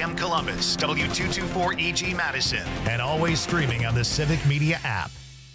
AM Columbus, W224EG Madison, and always streaming on the Civic Media app.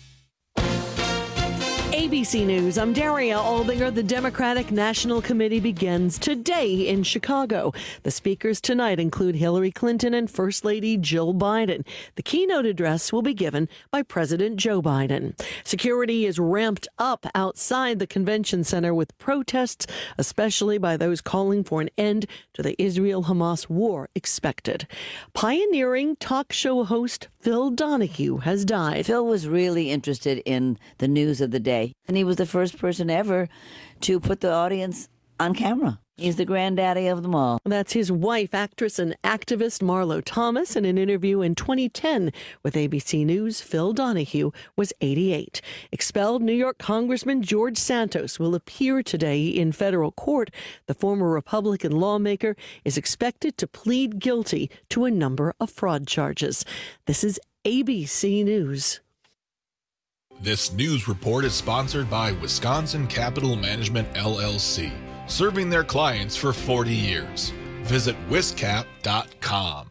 ABC News, I'm Daria Aldinger. The Democratic National Committee begins today in Chicago. The speakers tonight include Hillary Clinton and First Lady Jill Biden. The keynote address will be given by President Joe Biden. Security is ramped up outside the convention center with protests, especially by those calling for an end to the Israel-Hamas war expected. Pioneering talk show host Phil Donahue has died. Phil was really interested in the news of the day, and he was the first person ever to put the audience on camera. He's the granddaddy of them all. That's his wife, actress and activist Marlo Thomas. In an interview in 2010 with ABC News, Phil Donahue was 88. Expelled New York Congressman George Santos will appear today in federal court. The former Republican lawmaker is expected to plead guilty to a number of fraud charges. This is ABC News. This news report is sponsored by Wisconsin Capital Management, LLC, serving their clients for 40 years. Visit wiscap.com.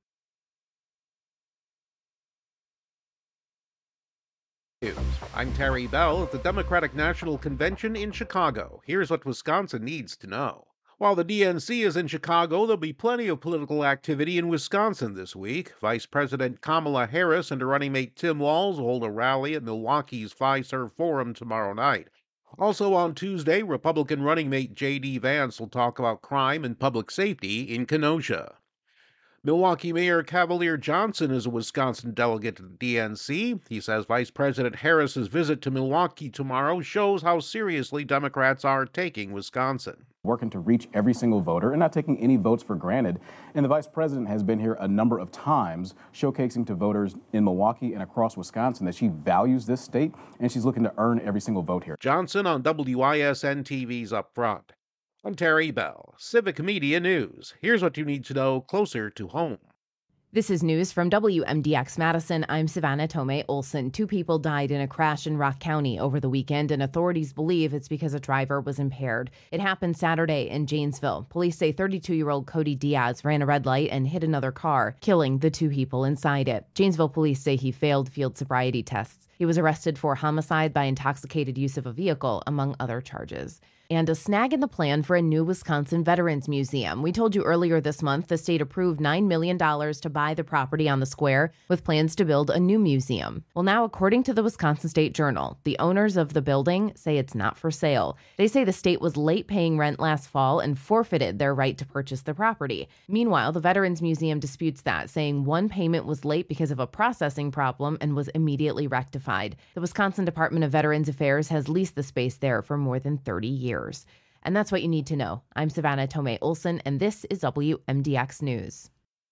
I'm Terry Bell at the Democratic National Convention in Chicago. Here's what Wisconsin needs to know. While the DNC is in Chicago, there'll be plenty of political activity in Wisconsin this week. Vice President Kamala Harris and her running mate Tim Walz will hold a rally at Milwaukee's Fiserv Forum tomorrow night. Also on Tuesday, Republican running mate J.D. Vance will talk about crime and public safety in Kenosha. Milwaukee Mayor Cavalier Johnson is a Wisconsin delegate to the DNC. He says Vice President Harris's visit to Milwaukee tomorrow shows how seriously Democrats are taking Wisconsin. Working to reach every single voter and not taking any votes for granted. And the vice president has been here a number of times, showcasing to voters in Milwaukee and across Wisconsin that she values this state and she's looking to earn every single vote here. Johnson on WISN TV's Up Front. I'm Terry Bell, Civic Media News. Here's what you need to know closer to home. This is news from WMDX Madison. I'm Savannah Tomei Olson. 2 people died in a crash in Rock County over the weekend, and authorities believe it's because a driver was impaired. It happened Saturday in Janesville. Police say 32-year-old Cody Diaz ran a red light and hit another car, killing the 2 people inside it. Janesville police say he failed field sobriety tests. He was arrested for homicide by intoxicated use of a vehicle, among other charges. And a snag in the plan for a new Wisconsin Veterans Museum. We told you earlier this month the state approved $9 million to buy the property on the square with plans to build a new museum. Well, now, according to the Wisconsin State Journal, the owners of the building say it's not for sale. They say the state was late paying rent last fall and forfeited their right to purchase the property. Meanwhile, the Veterans Museum disputes that, saying one payment was late because of a processing problem and was immediately rectified. The Wisconsin Department of Veterans Affairs has leased the space there for more than 30 years. And that's what you need to know. I'm Savannah Tomei Olson, and this is WMDX News.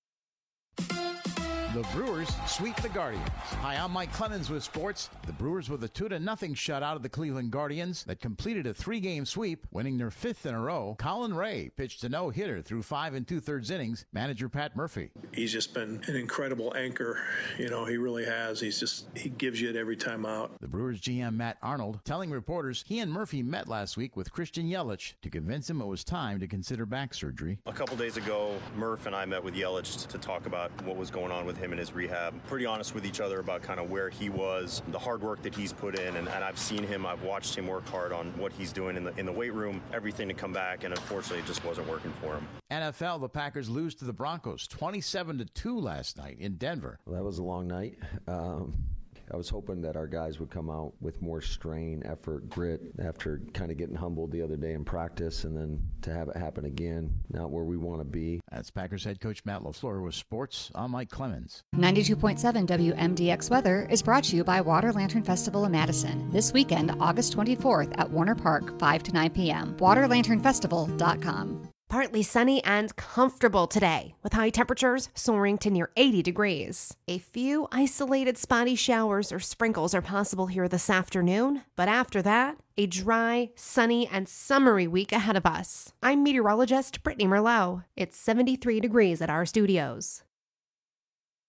The Brewers sweep the Guardians. Hi, I'm Mike Clemens with sports. The Brewers with a 2-0 shutout of the Cleveland Guardians that completed a 3-game sweep, winning their 5th in a row. Colin Ray pitched a no-hitter through 5 2/3 innings. Manager Pat Murphy. He's just been an incredible anchor. You know, he really has. He gives you it every time out. The Brewers GM Matt Arnold telling reporters he and Murphy met last week with Christian Yelich to convince him it was time to consider back surgery. A couple days ago, Murph and I met with Yelich to talk about what was going on with him in his rehab. Pretty honest with each other about kind of where he was, the hard work that he's put in, and I've seen him, I've watched him work hard on what he's doing in the weight room, everything to come back, and unfortunately it just wasn't working for him. NFL, the Packers lose to the Broncos 27-2 last night in Denver. Well, that was a long night. I was hoping that our guys would come out with more strain, effort, grit after kind of getting humbled the other day in practice, and then to have it happen again, not where we want to be. That's Packers head coach Matt LaFleur with sports. I'm Mike Clemens. 92.7 WMDX Weather is brought to you by Water Lantern Festival in Madison. This weekend, August 24th at Warner Park, 5 to 9 p.m. WaterLanternFestival.com. Partly sunny and comfortable today, with high temperatures soaring to near 80 degrees. A few isolated spotty showers or sprinkles are possible here this afternoon, but after that, a dry, sunny, and summery week ahead of us. I'm meteorologist Brittany Merlot. It's 73 degrees at our studios.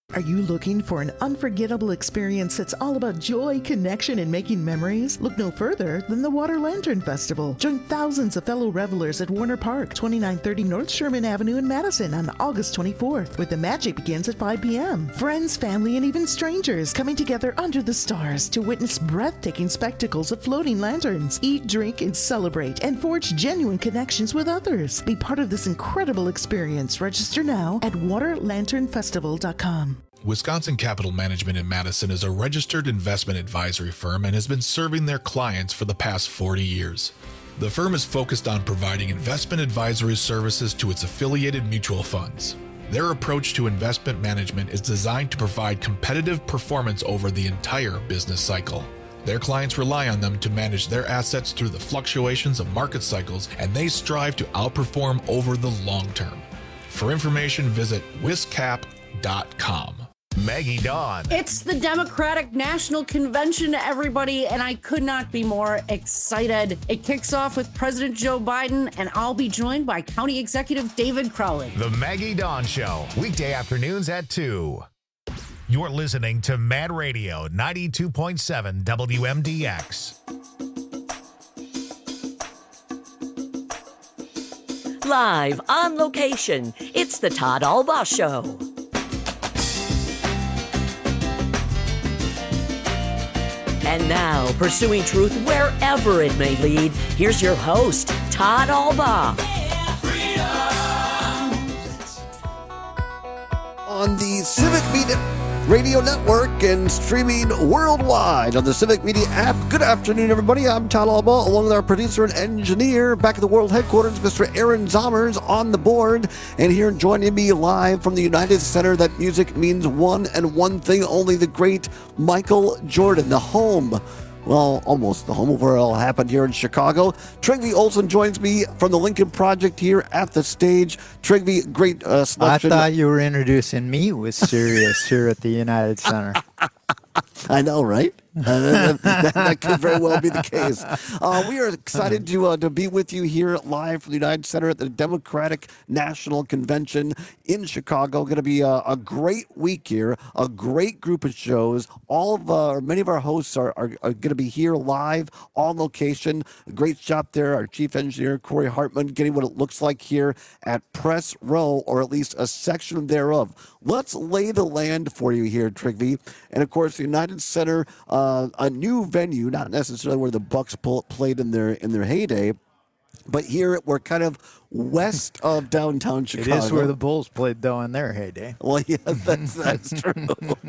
Are you looking for an unforgettable experience that's all about joy, connection, and making memories? Look no further than the Water Lantern Festival. Join thousands of fellow revelers at Warner Park, 2930 North Sherman Avenue in Madison on August 24th, where the magic begins at 5 p.m. Friends, family, and even strangers coming together under the stars to witness breathtaking spectacles of floating lanterns. Eat, drink, and celebrate, and forge genuine connections with others. Be part of this incredible experience. Register now at waterlanternfestival.com. Wisconsin Capital Management in Madison is a registered investment advisory firm and has been serving their clients for the past 40 years. The firm is focused on providing investment advisory services to its affiliated mutual funds. Their approach to investment management is designed to provide competitive performance over the entire business cycle. Their clients rely on them to manage their assets through the fluctuations of market cycles, and they strive to outperform over the long term. For information, visit wiscap.com. Maggie Dawn. It's the Democratic National Convention, everybody, and I could not be more excited. It kicks off with President Joe Biden, and I'll be joined by County Executive David Crowley. The Maggie Dawn Show, weekday afternoons at 2. You're listening to Mad Radio 92.7 WMDX. Live on location, it's the Todd Albaugh Show. And now, pursuing truth wherever it may lead, here's your host, Todd Albaugh. On the Civic Media Radio Network and streaming worldwide on the Civic Media app. Good afternoon, everybody. I'm Todd Albaugh, along with our producer and engineer back at the world headquarters, Mr. Aaron Zommers on the board. And here joining me live from the United Center, that music means one and one thing only, the great Michael Jordan, the home. Well, almost the home of where it all happened here in Chicago. Trygve Olsen joins me from the Lincoln Project here at the stage. Trygve, great selection. I thought you were introducing me with Sirius here at the United Center. I know, right? That could very well be the case. We are excited to be with you here live from the United Center at the Democratic National Convention in Chicago. Going to be a great week here, a great group of shows. Many of our hosts are going to be here live on location. A great job there. Our chief engineer, Corey Hartman, getting what it looks like here at Press Row, or at least a section thereof. Let's lay the land for you here, Trygve. And of course, the United Center, a new venue, not necessarily where the Bucks played in their heyday, but here we're kind of west of downtown Chicago. It is where the Bulls played, though, in their heyday. Well, yeah, that's true.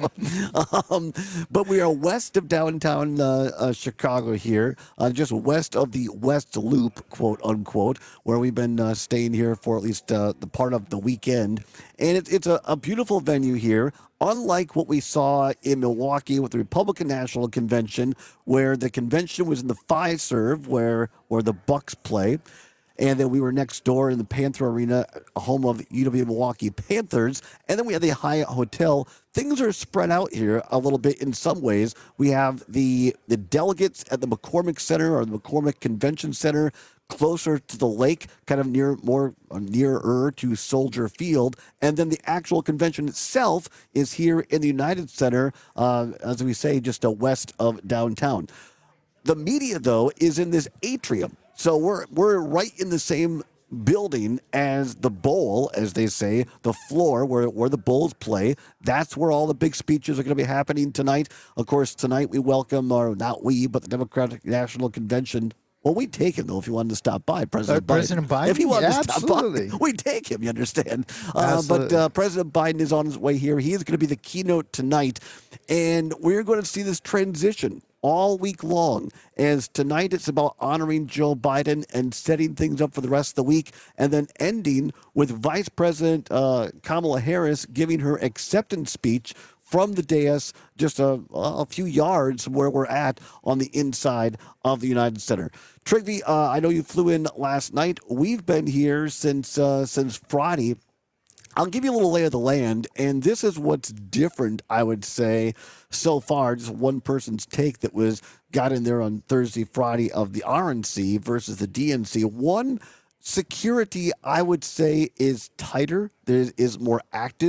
But we are west of downtown Chicago here, just west of the West Loop, quote unquote, where we've been staying here for at least the part of the weekend. And it's a beautiful venue here. Unlike what we saw in Milwaukee with the Republican National Convention, where the convention was in the Fiserv, where the Bucks play, and then we were next door in the Panther Arena, home of UW Milwaukee Panthers, and then we had the Hyatt Hotel. Things are spread out here a little bit in some ways. We have the delegates at the McCormick Center, or the McCormick Convention Center, closer to the lake, kind of nearer to Soldier Field. And then the actual convention itself is here in the United Center, as we say, just west of downtown. The media, though, is in this atrium. So we're right in the same building as the bowl, as they say, the floor where the Bulls play. That's where all the big speeches are going to be happening tonight. Of course, tonight we welcome, or not we, but the Democratic National Convention. Well, we'd take him, though, if he wanted to stop by, President Biden. If he wanted to stop by, we'd take him, you understand. But President Biden is on his way here. He is going to be the keynote tonight, and we're going to see this transition all week long, as tonight it's about honoring Joe Biden and setting things up for the rest of the week, and then ending with Vice President Kamala Harris giving her acceptance speech from the dais, just a few yards from where we're at on the inside of the United Center. Trygve, I know you flew in last night. We've been here since Friday. I'll give you a little lay of the land, and this is what's different, I would say, so far. Just one person's take that got in there on Thursday, Friday of the RNC versus the DNC. One, security, I would say, is tighter. There is more active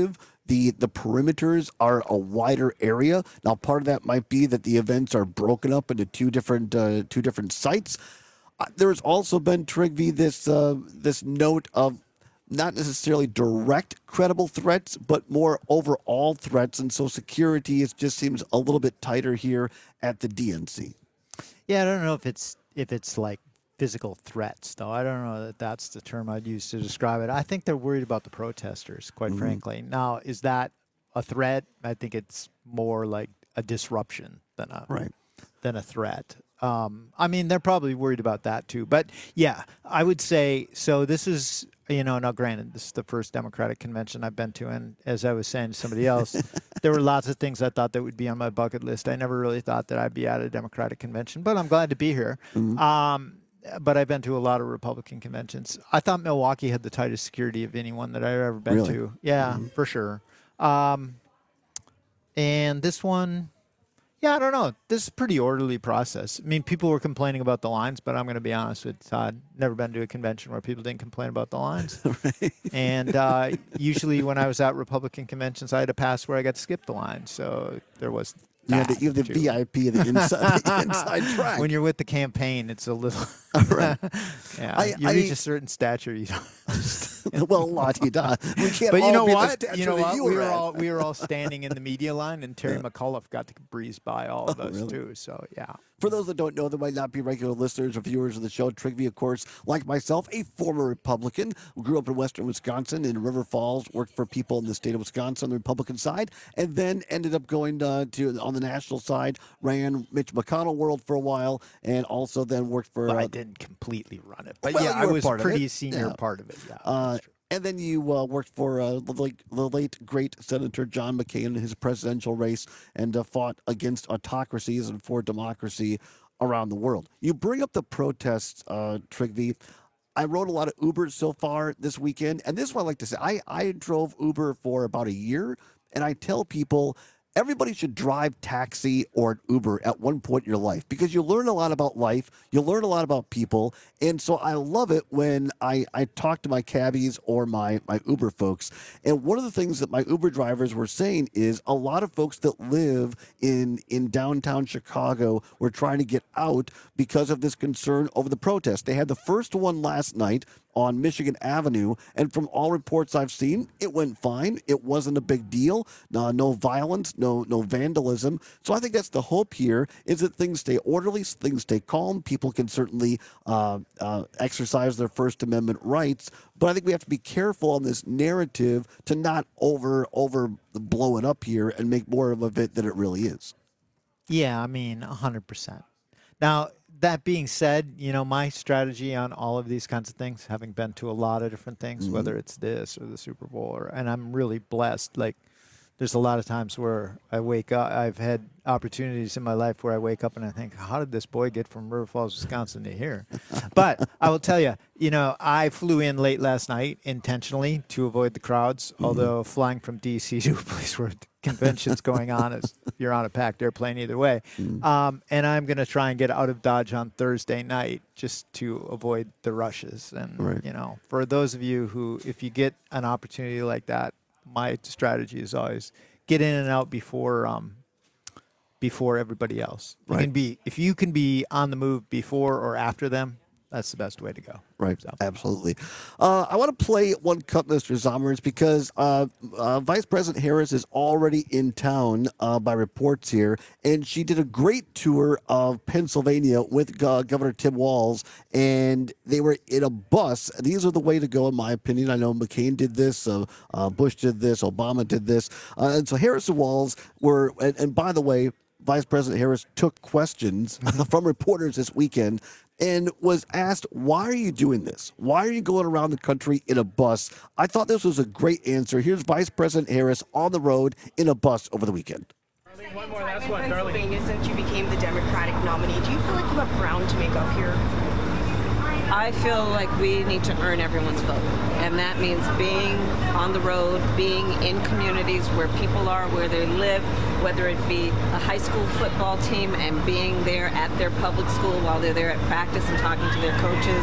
the perimeters are a wider area. Now, part of that might be that the events are broken up into two different sites. There's also been, Trygve, this note of not necessarily direct credible threats, but more overall threats, and so security just seems a little bit tighter here at the DNC. Yeah, I don't know if it's like physical threats, though. I don't know that that's the term I'd use to describe it. I think they're worried about the protesters, quite frankly. Now, is that a threat? I think it's more like a disruption than a threat. I mean, they're probably worried about that too. But yeah, I would say, so this is, now granted, this is the first Democratic convention I've been to. And as I was saying to somebody else, there were lots of things I thought that would be on my bucket list. I never really thought that I'd be at a Democratic convention, but I'm glad to be here. But I've been to a lot of Republican conventions. I thought Milwaukee had the tightest security of anyone that I've ever been to. Yeah, for sure. And this one, yeah, I don't know. This is a pretty orderly process. I mean, people were complaining about the lines, but I'm going to be honest with Todd. Never been to a convention where people didn't complain about the lines. And usually when I was at Republican conventions, I had a pass where I got to skip the line. So there was you have the VIP, the inside track. When you're with the campaign, it's a little... Yeah, you reach a certain stature, you don't... Well, la-di-da. We can't but all you know be what? the stature You know that what? you We were all standing in the media line, and Terry McAuliffe got to breeze by all of us too. So yeah. For those that don't know, that might not be regular listeners or viewers of the show, Trygve, of course, like myself, a former Republican, grew up in western Wisconsin in River Falls, worked for people in the state of Wisconsin on the Republican side, and then ended up going on the national side, ran Mitch McConnell World for a while, and also then worked for... I didn't completely run it, but yeah, I was pretty senior part of it. Yeah, and then you worked for the late, great Senator John McCain in his presidential race and fought against autocracies and for democracy around the world. You bring up the protests, Trygve. I rode a lot of Uber so far this weekend, and this is what I like to say. I drove Uber for about a year, and I tell people... everybody should drive taxi or an Uber at one point in your life because you learn a lot about life, you learn a lot about people, and so I love it when I talk to my cabbies or my Uber folks. And one of the things that my Uber drivers were saying is a lot of folks that live in downtown Chicago were trying to get out because of this concern over the protest. They had the first one last night on Michigan Avenue, and from all reports I've seen, it went fine. It wasn't a big deal. No violence, no vandalism. So I think that's the hope here, is that things stay orderly, things stay calm. People can certainly exercise their First Amendment rights, but I think we have to be careful on this narrative to not over blow it up here and make more of it than it really is. Yeah, I mean, 100%. Now, that being said, my strategy on all of these kinds of things, having been to a lot of different things, whether it's this or the Super Bowl, and I'm really blessed. Like, there's a lot of times where I wake up. I've had opportunities in my life where I wake up and I think, how did this boy get from River Falls, Wisconsin to here? But I will tell you, I flew in late last night intentionally to avoid the crowds, although flying from D.C. to a place where convention's going on, you're on a packed airplane either way. And I'm going to try and get out of Dodge on Thursday night just to avoid the rushes. And, for those of you who, if you get an opportunity like that, my strategy is always get in and out before everybody else. If you can be on the move before or after them, that's the best way to go. Right, so. Absolutely. I want to play one cut, Mr. Zommers, because Vice President Harris is already in town by reports here, and she did a great tour of Pennsylvania with Governor Tim Walz, and they were in a bus. These are the way to go, in my opinion. I know McCain did this, Bush did this, Obama did this, and so Harris and Walz were, and by the way, Vice President Harris took questions from reporters this weekend and was asked, why are you doing this? Why are you going around the country in a bus? I thought this was a great answer. Here's Vice President Harris on the road in a bus over the weekend. One more, that's one, Pennsylvania, since you became the Democratic nominee, do you feel like you have ground to make up here? I feel like we need to earn everyone's vote, and that means being on the road, being in communities where people are, where they live, whether it be a high school football team and being there at their public school while they're there at practice and talking to their coaches,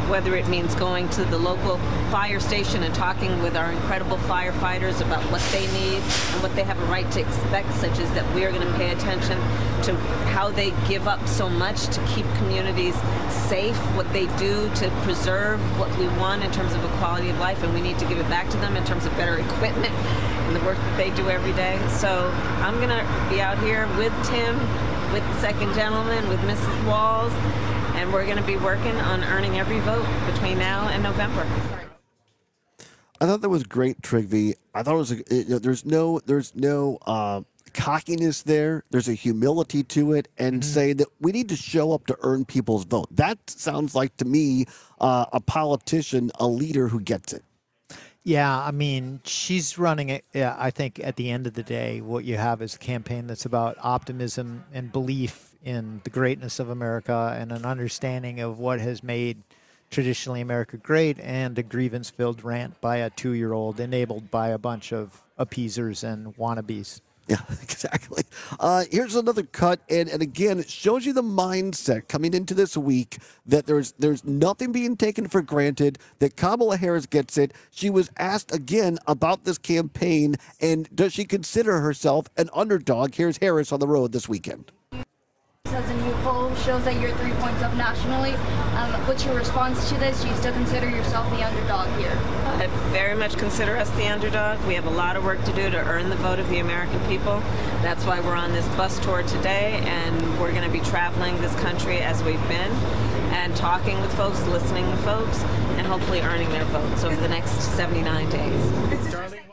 whether it means going to the local fire station and talking with our incredible firefighters about what they need and what they have a right to expect, such as that we are going to pay attention to how they give up so much to keep communities safe, what they do to preserve what we want in terms of a quality of life, and we need to give it back to them in terms of better equipment and the work that they do every day. So I'm going to be out here with Tim, with the second gentleman, with Mrs. Walls, and we're going to be working on earning every vote between now and November. I thought that was great, Trygve. I thought it was there's no cockiness there. There's a humility to it, and saying that we need to show up to earn people's vote. That sounds like to me a politician, a leader who gets it. Yeah, I mean, she's running it. Yeah, I think at the end of the day, what you have is a campaign that's about optimism and belief in the greatness of America and an understanding of what has made traditionally America great, and a grievance-filled rant by a 2-year-old enabled by a bunch of appeasers and wannabes. Yeah, exactly. Here's another cut, and again, it shows you the mindset coming into this week that there's nothing being taken for granted, that Kamala Harris gets it. She was asked again about this campaign, and does she consider herself an underdog? Here's Harris on the road this weekend. As a new poll shows that you're 3 points up nationally. What's your response to this? Do you still consider yourself the underdog here? I very much consider us the underdog. We have a lot of work to do to earn the vote of the American people. That's why we're on this bus tour today, and we're going to be traveling this country as we've been and talking with folks, listening to folks, and hopefully earning their votes over the next 79 days.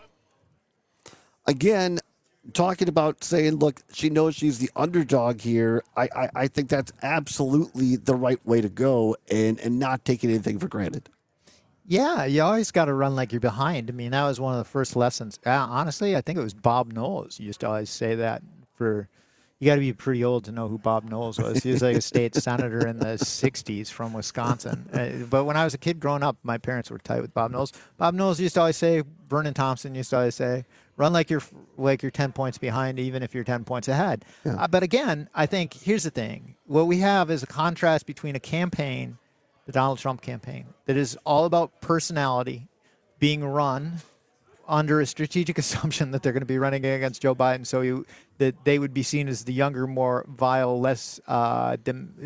Again, talking about saying, look, she knows she's the underdog here. I think that's absolutely the right way to go, and not taking anything for granted. Yeah, you always got to run like you're behind. I mean, that was one of the first lessons. Honestly, I think it was Bob Knowles used to always say that. You got to be pretty old to know who Bob Knowles was. He was like a state senator in the 60s from Wisconsin. But when I was a kid growing up, my parents were tight with Bob Knowles. Bob Knowles used to always say, Vernon Thompson used to always say, run like you're 10 points behind, even if you're 10 points ahead. Yeah. But again, I think here's the thing. What we have is a contrast between a campaign, the Donald Trump campaign, that is all about personality being run under a strategic assumption that they're going to be running against Joe Biden, so that they would be seen as the younger, more vile, lower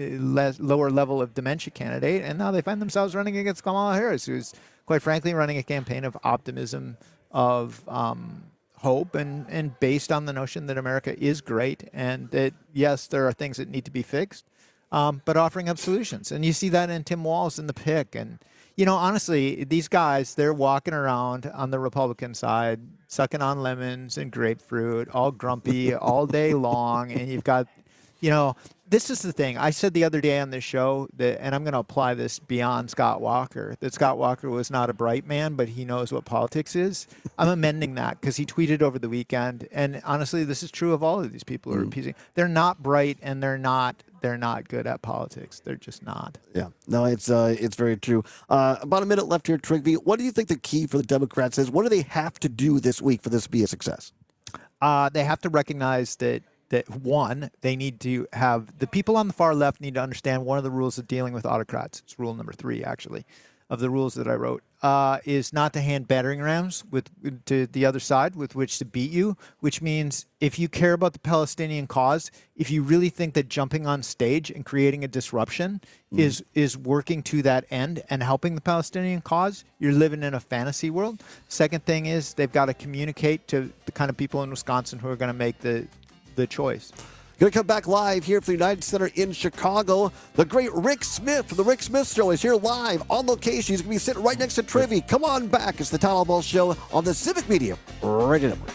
level of dementia candidate. And now they find themselves running against Kamala Harris, who's quite frankly running a campaign of optimism, of hope, and based on the notion that America is great, and that, yes, there are things that need to be fixed, but offering up solutions. And you see that in Tim Walz in The Pick. And, you know, honestly, these guys, they're walking around on the Republican side, sucking on lemons and grapefruit, all grumpy all day long. And you've got, you know, this is the thing. I said the other day on this show that, and I'm going to apply this beyond Scott Walker, that Scott Walker was not a bright man, but he knows what politics is. I'm amending that because he tweeted over the weekend. And honestly, this is true of all of these people who are appeasing. They're not bright, and they're not good at politics. They're just not. Yeah, no, it's very true. About a minute left here, Trygve. What do you think the key for the Democrats is? What do they have to do this week for this to be a success? They have to recognize that one, they need to have the people on the far left need to understand one of the rules of dealing with autocrats. It's rule number 3, actually, of the rules that I wrote, is not to hand battering rams to the other side with which to beat you, which means if you care about the Palestinian cause, if you really think that jumping on stage and creating a disruption is working to that end and helping the Palestinian cause, you're living in a fantasy world. Second thing is they've got to communicate to the kind of people in Wisconsin who are going to make the choice. Going to come back live here from the United Center in Chicago. The great Rick Smith from The Rick Smith Show is here live on location. He's going to be sitting right next to Trygve. Come on back. It's the Town Hall Ball Show on the Civic Media Radio Network.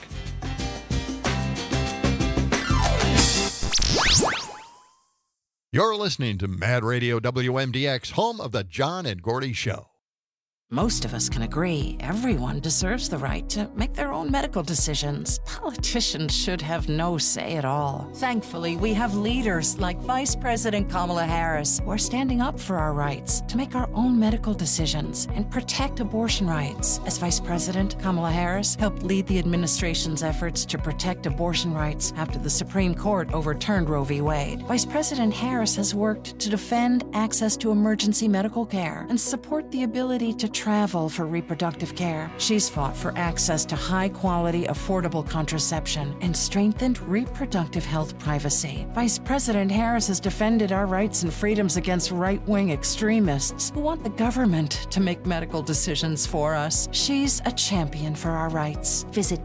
You're listening to Mad Radio WMDX, home of the John and Gordy Show. Most of us can agree everyone deserves the right to make their own medical decisions. Politicians should have no say at all. Thankfully, we have leaders like Vice President Kamala Harris who are standing up for our rights to make our own medical decisions and protect abortion rights. As Vice President, Kamala Harris helped lead the administration's efforts to protect abortion rights after the Supreme Court overturned Roe v. Wade. Vice President Harris has worked to defend access to emergency medical care and support the ability to travel for reproductive care. She's fought for access to high-quality, affordable contraception and strengthened reproductive health privacy. Vice President Harris has defended our rights and freedoms against right-wing extremists who want the government to make medical decisions for us. She's a champion for our rights. Visit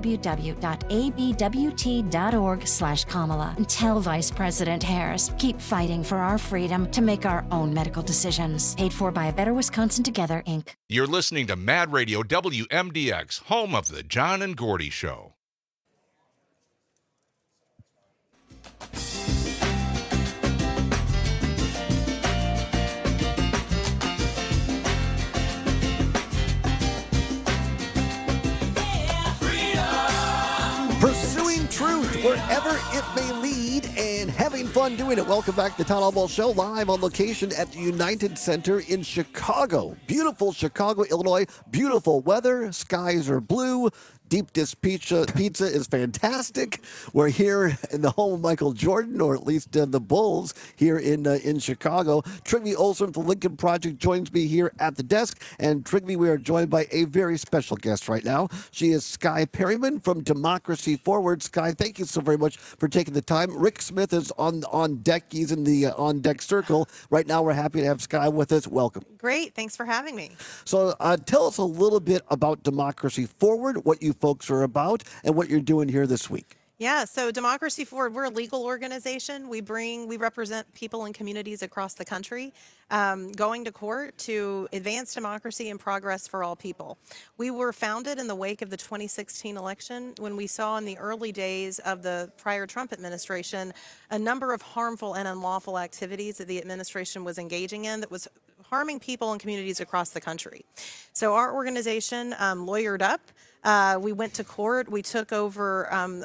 www.abwt.org/Kamala and tell Vice President Harris, keep fighting for our freedom to make our own medical decisions. Paid for by A Better Wisconsin Together, Inc. You're listening to Mad Radio WMDX, home of the John and Gordy Show. Pursuing truth wherever it may lead and having fun doing it. Welcome back to the Town Hall Ball Show, live on location at the United Center in Chicago. Beautiful Chicago, Illinois. Beautiful weather. Skies are blue. Deep Dish Pizza is fantastic. We're here in the home of Michael Jordan, or at least the Bulls here in Chicago. Trygve Olsen from the Lincoln Project joins me here at the desk. And Trygve, we are joined by a very special guest right now. She is Skye Perryman from Democracy Forward. Skye, thank you so very much for taking the time. Rick Smith is on deck. He's in the on-deck circle. Right now, we're happy to have Skye with us. Welcome. Great. Thanks for having me. So tell us a little bit about Democracy Forward, what you folks are about, and what you're doing here this week. Yeah, so Democracy Forward, we're a legal organization. We represent people and communities across the country going to court to advance democracy and progress for all people. We were founded in the wake of the 2016 election when we saw in the early days of the prior Trump administration a number of harmful and unlawful activities that the administration was engaging in that was harming people and communities across the country. So our organization lawyered up. We went to court. We took over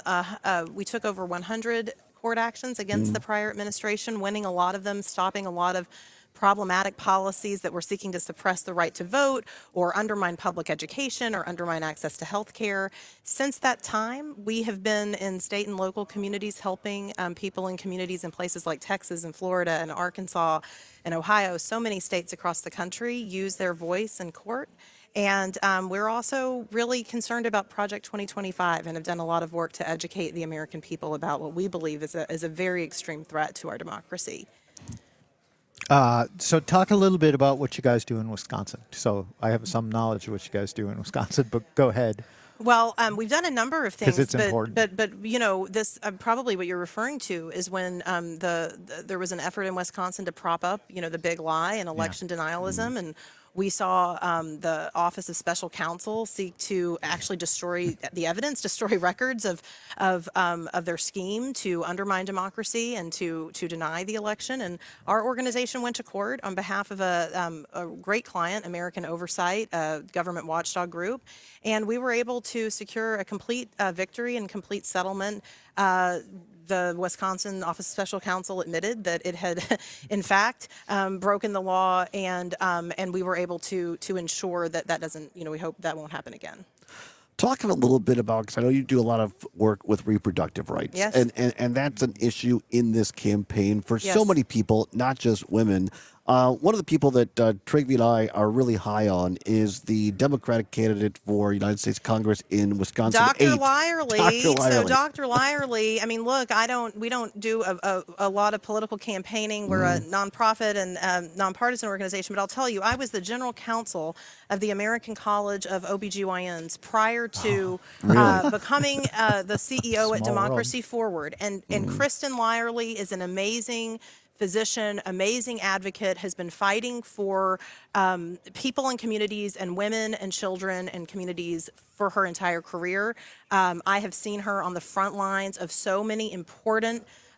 100 court actions against the prior administration, winning a lot of them, stopping a lot of problematic policies that were seeking to suppress the right to vote or undermine public education or undermine access to health care. Since that time, we have been in state and local communities helping people in communities in places like Texas and Florida and Arkansas and Ohio. So many states across the country use their voice in court. And we're also really concerned about Project 2025 and have done a lot of work to educate the American people about what we believe is a very extreme threat to our democracy. So talk a little bit about what you guys do in Wisconsin. So I have some knowledge of what you guys do in Wisconsin, but go ahead. Well, we've done a number of things, it's important. but you know, this probably what you're referring to is when there was an effort in Wisconsin to prop up, you know, the big lie and election denialism, and we saw the Office of Special Counsel seek to actually destroy the evidence, destroy records of their scheme to undermine democracy and to deny the election. And our organization went to court on behalf of a great client, American Oversight, a government watchdog group, and we were able to secure a complete victory and complete settlement. The Wisconsin Office of Special Counsel admitted that it had, in fact, broken the law, and we were able to ensure that doesn't, you know, we hope that won't happen again. Talking a little bit about, because I know you do a lot of work with reproductive rights, yes. and that's an issue in this campaign for so many people, not just women. One of the people that Trygve and I are really high on is the Democratic candidate for United States Congress in Wisconsin. Dr. Lyerly. So Dr. Lyerly, I mean, look, we don't do a lot of political campaigning. We're a nonprofit and nonpartisan organization, but I'll tell you, I was the general counsel of the American College of OBGYNs prior to becoming the CEO at Democracy Forward. And Kristen Lyerly is an amazing physician, amazing advocate, has been fighting for people in communities and women and children and communities for her entire career. I have seen her on the front lines of so many important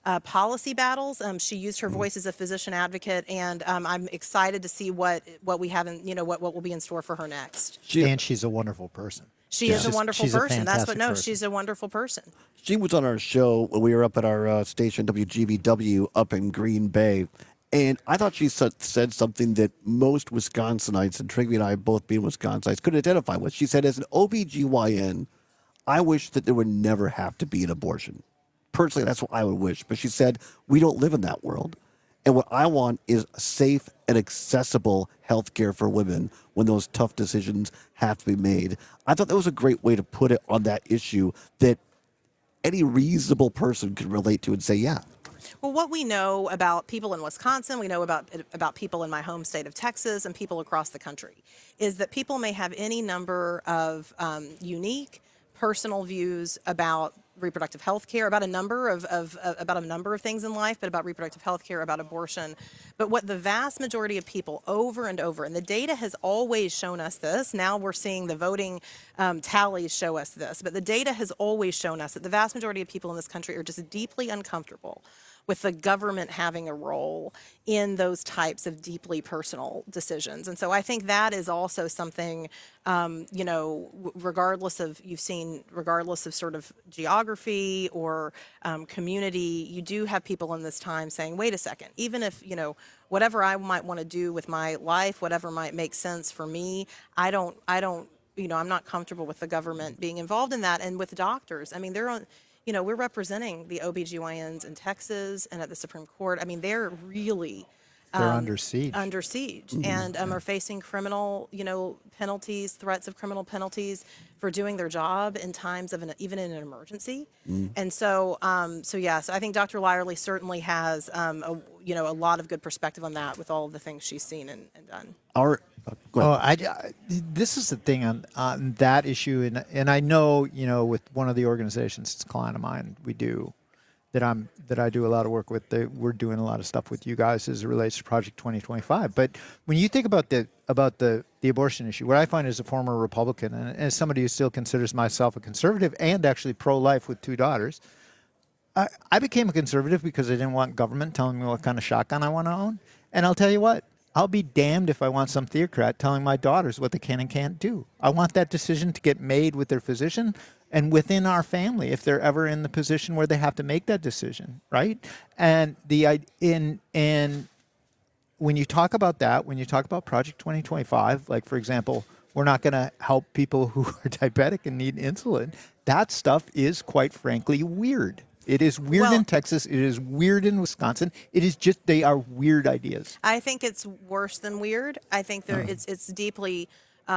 policy battles. She used her voice as a physician advocate, and I'm excited to see what we have in, what will be in store for her next. And she's a wonderful person. She is a wonderful person. That's what. No, person. she's a wonderful person. She was on our show when we were up at our station WGVW up in Green Bay, and I thought she said something that most Wisconsinites, and Trigby and I both being Wisconsinites, could identify with. She said, as an OBGYN, I wish that there would never have to be an abortion. Personally, that's what I would wish. But she said, we don't live in that world. And what I want is safe and accessible health care for women when those tough decisions have to be made. I thought that was a great way to put it on that issue that any reasonable person could relate to and say, yeah. Well, what we know about people in Wisconsin, we know about people in my home state of Texas and people across the country, is that people may have any number of unique personal views about reproductive health care, about a number of things in life, but about reproductive health care, about abortion. But what the vast majority of people over and over, and the data has always shown us this, now we're seeing the voting tallies show us this, but the data has always shown us that the vast majority of people in this country are just deeply uncomfortable with the government having a role in those types of deeply personal decisions. And so I think that is also something, regardless of sort of geography or community, you do have people in this time saying, wait a second, even if, whatever I might want to do with my life, whatever might make sense for me, I'm not comfortable with the government being involved in that. And with doctors, I mean, they're on, we're representing the OBGYNs in Texas and at the Supreme Court. I mean, they're really they're under siege. And are facing criminal, penalties, threats of criminal penalties for doing their job in times of even in an emergency. And so, so I think Dr. Lyerly certainly has, a lot of good perspective on that with all of the things she's seen and done. This is the thing on that issue, and I know, with one of the organizations, it's a client of mine, that I do a lot of work with. We're doing a lot of stuff with you guys as it relates to Project 2025. But when you think about the abortion issue, what I find as a former Republican and as somebody who still considers myself a conservative and actually pro-life with 2 daughters, I became a conservative because I didn't want government telling me what kind of shotgun I want to own. And I'll tell you what, I'll be damned if I want some theocrat telling my daughters what they can and can't do. I want that decision to get made with their physician and within our family if they're ever in the position where they have to make that decision, right? And when you talk about that, when you talk about Project 2025, like, for example, we're not going to help people who are diabetic and need insulin, that stuff is, quite frankly, weird. It is weird in Texas. It is weird in Wisconsin. It is just, they are weird ideas. I think it's worse than weird. I think it's deeply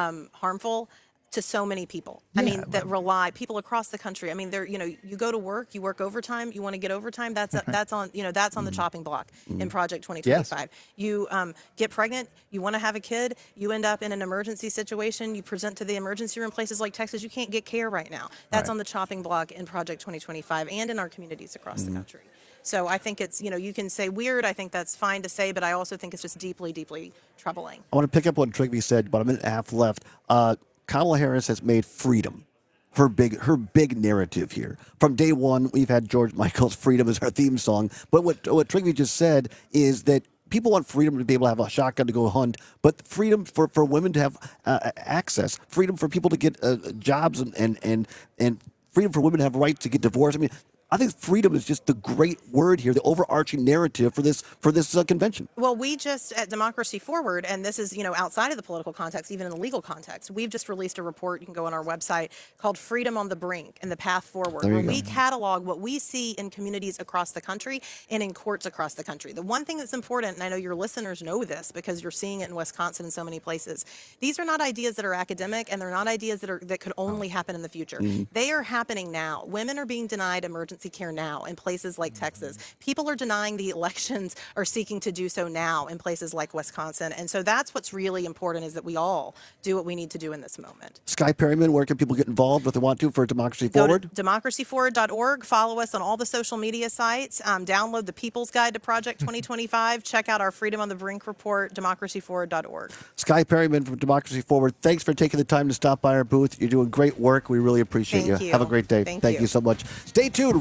harmful to so many people. I mean, that rely, people across the country. I mean, you go to work, you work overtime, you want to get overtime. That's on the chopping block in Project 2025. Yes. You get pregnant, you want to have a kid, you end up in an emergency situation, you present to the emergency room. Places like Texas, you can't get care right now. That's on the chopping block in Project 2025 and in our communities across the country. So I think it's, you can say weird. I think that's fine to say, but I also think it's just deeply, deeply troubling. I want to pick up what Trigby said, about a minute and a half left. Kamala Harris has made freedom her big narrative here. From day one, we've had George Michael's "Freedom" as our theme song. But what Trigby just said is that people want freedom to be able to have a shotgun to go hunt, but freedom for women to have access, freedom for people to get jobs, and freedom for women to have rights to get divorced. I mean, I think freedom is just the great word here, the overarching narrative for this convention. Well, we just at Democracy Forward, and this is outside of the political context, even in the legal context, we've just released a report. You can go on our website called "Freedom on the Brink" and the Path Forward, where we catalog what we see in communities across the country and in courts across the country. The one thing that's important, and I know your listeners know this because you're seeing it in Wisconsin and so many places, these are not ideas that are academic, and they're not ideas that could only happen in the future. They are happening now. Women are being denied emergency care now in places like Texas. People are denying the elections, are seeking to do so now in places like Wisconsin. And so that's what's really important, is that we all do what we need to do in this moment. Sky Perryman, where can people get involved if they want to for Democracy Forward? Go to democracyforward.org. Follow us on all the social media sites. Download the People's Guide to Project 2025. Check out our Freedom on the Brink report, democracyforward.org. Sky Perryman from Democracy Forward, thanks for taking the time to stop by our booth. You're doing great work. We really appreciate you. Thank you. Have a great day. Thank you so much. Stay tuned.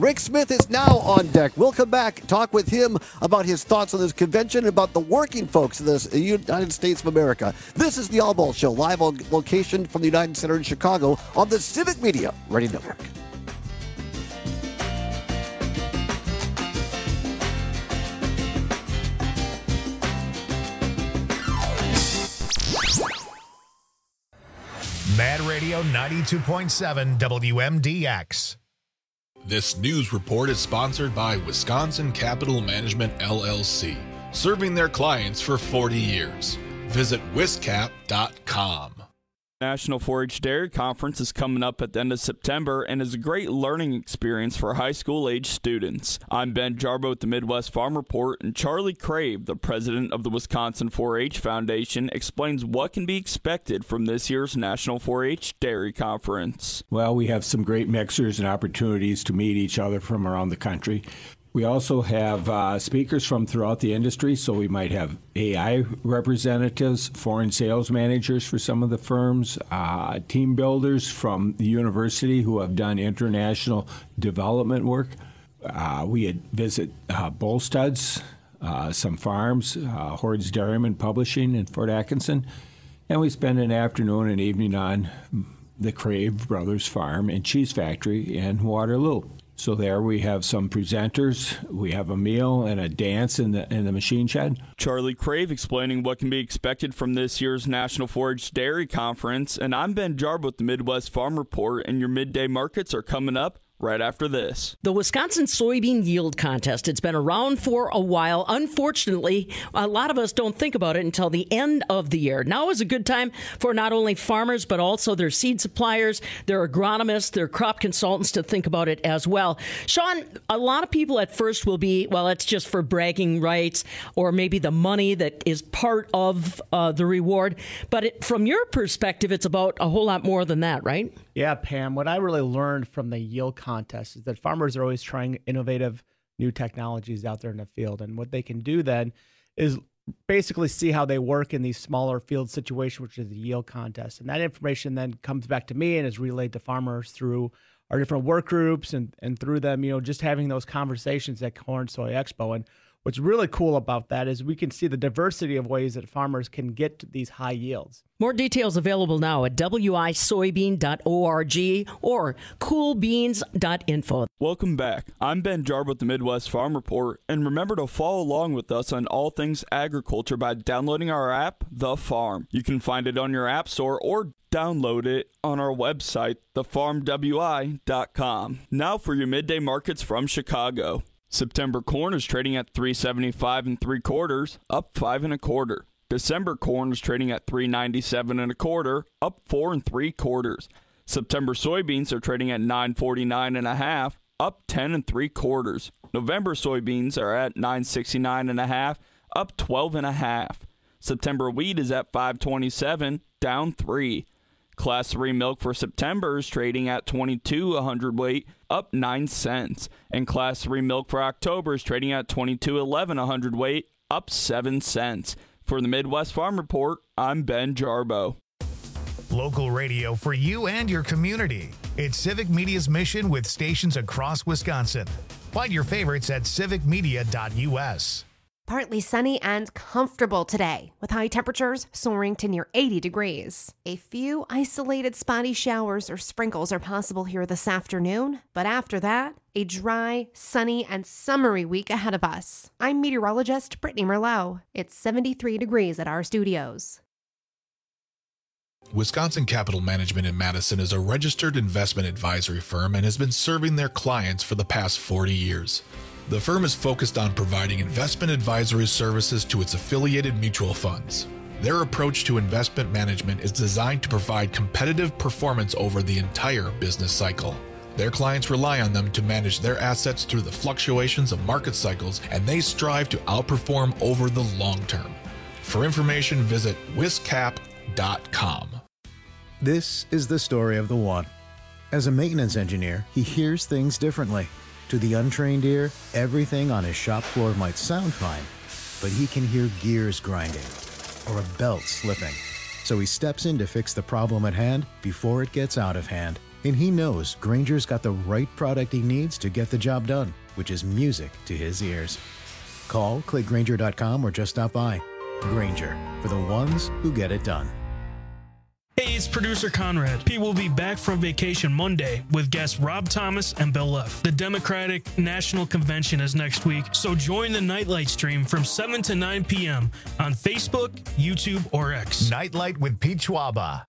Rick Smith is now on deck. We'll come back, talk with him about his thoughts on this convention and about the working folks of this United States of America. This is the All Ball Show, live on location from the United Center in Chicago on the Civic Media Radio Network. Mad Radio 92.7 WMDX. This news report is sponsored by Wisconsin Capital Management, LLC, serving their clients for 40 years. Visit wiscap.com. National 4-H Dairy Conference is coming up at the end of September and is a great learning experience for high school age students. I'm Ben Jarbo with the Midwest Farm Report, and Charlie Crave, the president of the Wisconsin 4-H Foundation, explains what can be expected from this year's National 4-H Dairy Conference. Well, we have some great mixers and opportunities to meet each other from around the country. We also have speakers from throughout the industry, so we might have AI representatives, foreign sales managers for some of the firms, team builders from the university who have done international development work. We visit bull studs, some farms, Hordes Dairyman Publishing in Fort Atkinson, and we spend an afternoon and evening on the Crave Brothers Farm and Cheese Factory in Waterloo. So there we have some presenters, we have a meal and a dance in the machine shed. Charlie Crave explaining what can be expected from this year's National 4-H Dairy Conference. And I'm Ben Jarb with the Midwest Farm Report, and your midday markets are coming up right after this. The Wisconsin Soybean Yield Contest. It's been around for a while. Unfortunately, a lot of us don't think about it until the end of the year. Now is a good time for not only farmers, but also their seed suppliers, their agronomists, their crop consultants to think about it as well. Sean, a lot of people at first will be, well, it's just for bragging rights or maybe the money that is part of the reward. But from your perspective, it's about a whole lot more than that, right? Yeah, Pam, what I really learned from the yield contest is that farmers are always trying innovative new technologies out there in the field. And what they can do then is basically see how they work in these smaller field situations, which is the yield contest. And that information then comes back to me and is relayed to farmers through our different work groups and through them, just having those conversations at Corn Soy Expo. And what's really cool about that is we can see the diversity of ways that farmers can get to these high yields. More details available now at wisoybean.org or coolbeans.info. Welcome back. I'm Ben Jarb with the Midwest Farm Report, and remember to follow along with us on all things agriculture by downloading our app, The Farm. You can find it on your app store or download it on our website, thefarmwi.com. Now for your midday markets from Chicago. September corn is trading at $3.75 3/4, up 5 1/4. December corn is trading at $3.97 1/4, up 4 3/4. September soybeans are trading at $9.49 1/2, up 10 3/4. November soybeans are at $9.69 1/2, up 12 1/2. September wheat is at $5.27, down 3. Class 3 milk for September is trading at $22 a hundredweight, up 9 cents. And Class 3 milk for October is trading at $22.11 a hundredweight, up 7 cents. For the Midwest Farm Report, I'm Ben Jarbo. Local radio for you and your community. It's Civic Media's mission with stations across Wisconsin. Find your favorites at civicmedia.us. Partly sunny and comfortable today, with high temperatures soaring to near 80 degrees. A few isolated spotty showers or sprinkles are possible here this afternoon, but after that, a dry, sunny, and summery week ahead of us. I'm meteorologist Brittany Merlot. It's 73 degrees at our studios. Wisconsin Capital Management in Madison is a registered investment advisory firm and has been serving their clients for the past 40 years. The firm is focused on providing investment advisory services to its affiliated mutual funds. Their approach to investment management is designed to provide competitive performance over the entire business cycle. Their clients rely on them to manage their assets through the fluctuations of market cycles, and they strive to outperform over the long term. For information, visit wiscap.com. This is the story of the one. As a maintenance engineer, he hears things differently. To the untrained ear, everything on his shop floor might sound fine, but he can hear gears grinding or a belt slipping. So he steps in to fix the problem at hand before it gets out of hand. And he knows Grainger's got the right product he needs to get the job done, which is music to his ears. Call, click Grainger.com, or just stop by. Grainger, for the ones who get it done. Hey, it's producer Conrad. Pete will be back from vacation Monday with guests Rob Thomas and Bill Leff. The Democratic National Convention is next week, so join the Nightlight stream from 7 to 9 p.m. on Facebook, YouTube, or X. Nightlight with Pete Schwaba.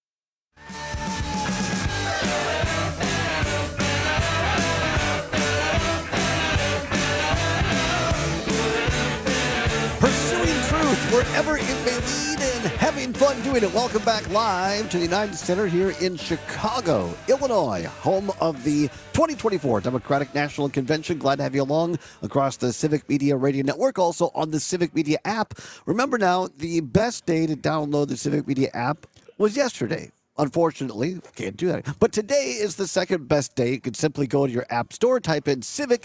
Pursuing truth wherever it may lead and having fun doing it. Welcome back live to the United Center here in Chicago, Illinois, home of the 2024 Democratic National Convention. Glad to have you along across the Civic Media Radio Network, also on the Civic Media app. Remember now, the best day to download the Civic Media app was yesterday. Unfortunately, can't do that. But today is the second best day. You can simply go to your app store, type in Civic,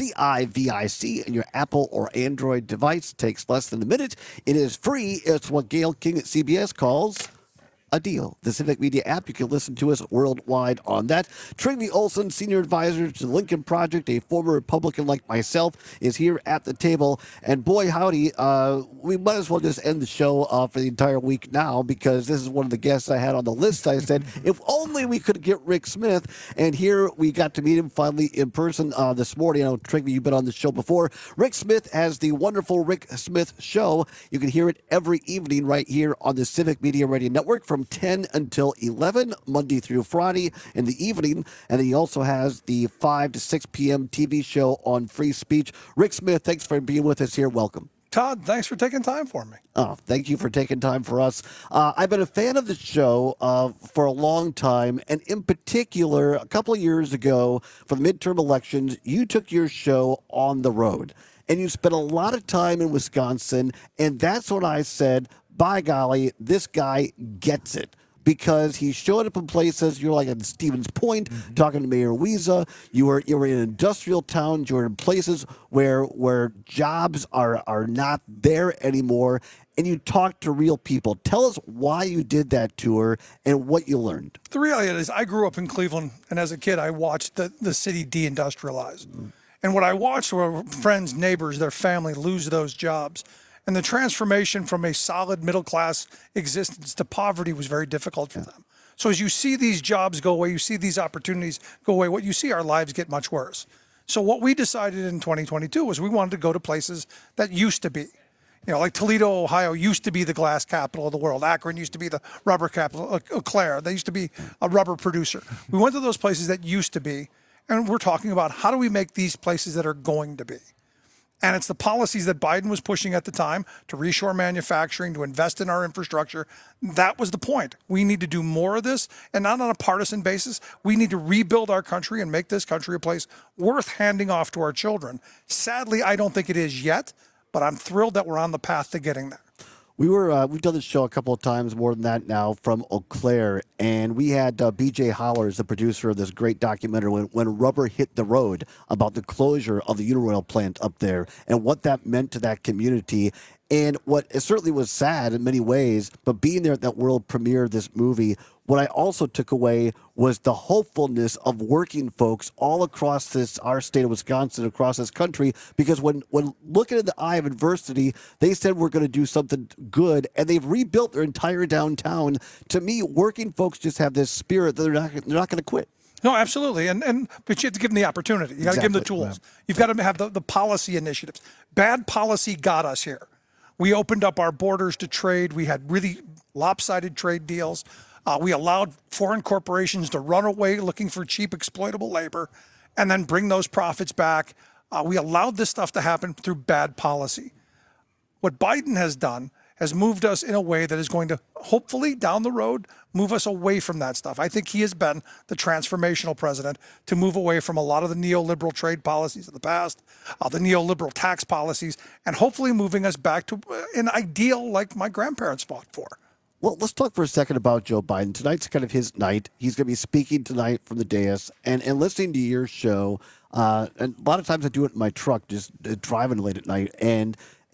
C-I-V-I-C, in your Apple or Android device. It takes less than a minute. It is free. It's what Gail King at CBS calls a deal. The Civic Media app, you can listen to us worldwide on that. Trygve Olson, senior advisor to the Lincoln Project, a former Republican like myself, is here at the table. And boy, howdy, we might as well just end the show for the entire week now, because this is one of the guests I had on the list. I said, if only we could get Rick Smith. And here we got to meet him finally in person this morning. I know, Trygve, you've been on the show before. Rick Smith has the wonderful Rick Smith Show. You can hear it every evening right here on the Civic Media Radio Network from 10 until 11, Monday through Friday in the evening. And then he also has the 5 to 6 p.m. TV show on free speech. Rick Smith, thanks for being with us here. Welcome. Todd, thanks for taking time for me. Oh, thank you for taking time for us. I've been a fan of the show for a long time, and in particular, a couple of years ago for the midterm elections, you took your show on the road, and you spent a lot of time in Wisconsin, and that's when I said, by golly, this guy gets it. Because he showed up in places, you're like at Stevens Point, talking to Mayor Wiesa. You were in industrial towns. You were in places where jobs are not there anymore, and you talked to real people. Tell us why you did that tour and what you learned. The reality is, I grew up in Cleveland, and as a kid, I watched the city deindustrialize. And what I watched were friends, neighbors, their family lose those jobs. And the transformation from a solid middle-class existence to poverty was very difficult for them. So as you see these jobs go away, you see these opportunities go away, what you see, our lives get much worse. So what we decided in 2022 was we wanted to go to places that used to be. You know, like Toledo, Ohio used to be the glass capital of the world. Akron used to be the rubber capital. Eau Claire, they used to be a rubber producer. We went to those places that used to be, and we're talking about how do we make these places that are going to be. And it's the policies that Biden was pushing at the time to reshore manufacturing, to invest in our infrastructure. That was the point. We need to do more of this, and not on a partisan basis. We need to rebuild our country and make this country a place worth handing off to our children. Sadly, I don't think it is yet, but I'm thrilled that we're on the path to getting there. We've done this show a couple of times, more than that now, from Eau Claire, and we had B.J. Hollers, the producer of this great documentary, when Rubber Hit the Road, about the closure of the Uniroyal plant up there and what that meant to that community. And what it certainly was sad in many ways, but being there at that world premiere of this movie, what I also took away was the hopefulness of working folks all across our state of Wisconsin, across this country, because when looking at the eye of adversity, they said we're going to do something good, and they've rebuilt their entire downtown. To me, working folks just have this spirit that they're not going to quit. No, absolutely. But you have to give them the opportunity. You got to give them the tools. You've got to have the policy initiatives. Bad policy got us here. We opened up our borders to trade. We had really lopsided trade deals. We allowed foreign corporations to run away looking for cheap, exploitable labor and then bring those profits back. We allowed this stuff to happen through bad policy. What Biden has done has moved us in a way that is going to, hopefully, down the road, move us away from that stuff. I think he has been the transformational president to move away from a lot of the neoliberal trade policies of the past, the neoliberal tax policies, and hopefully moving us back to an ideal like my grandparents fought for. Well, let's talk for a second about Joe Biden. Tonight's kind of his night. He's going to be speaking tonight from the dais, and listening to your show. And a lot of times I do it in my truck, just driving late at night. And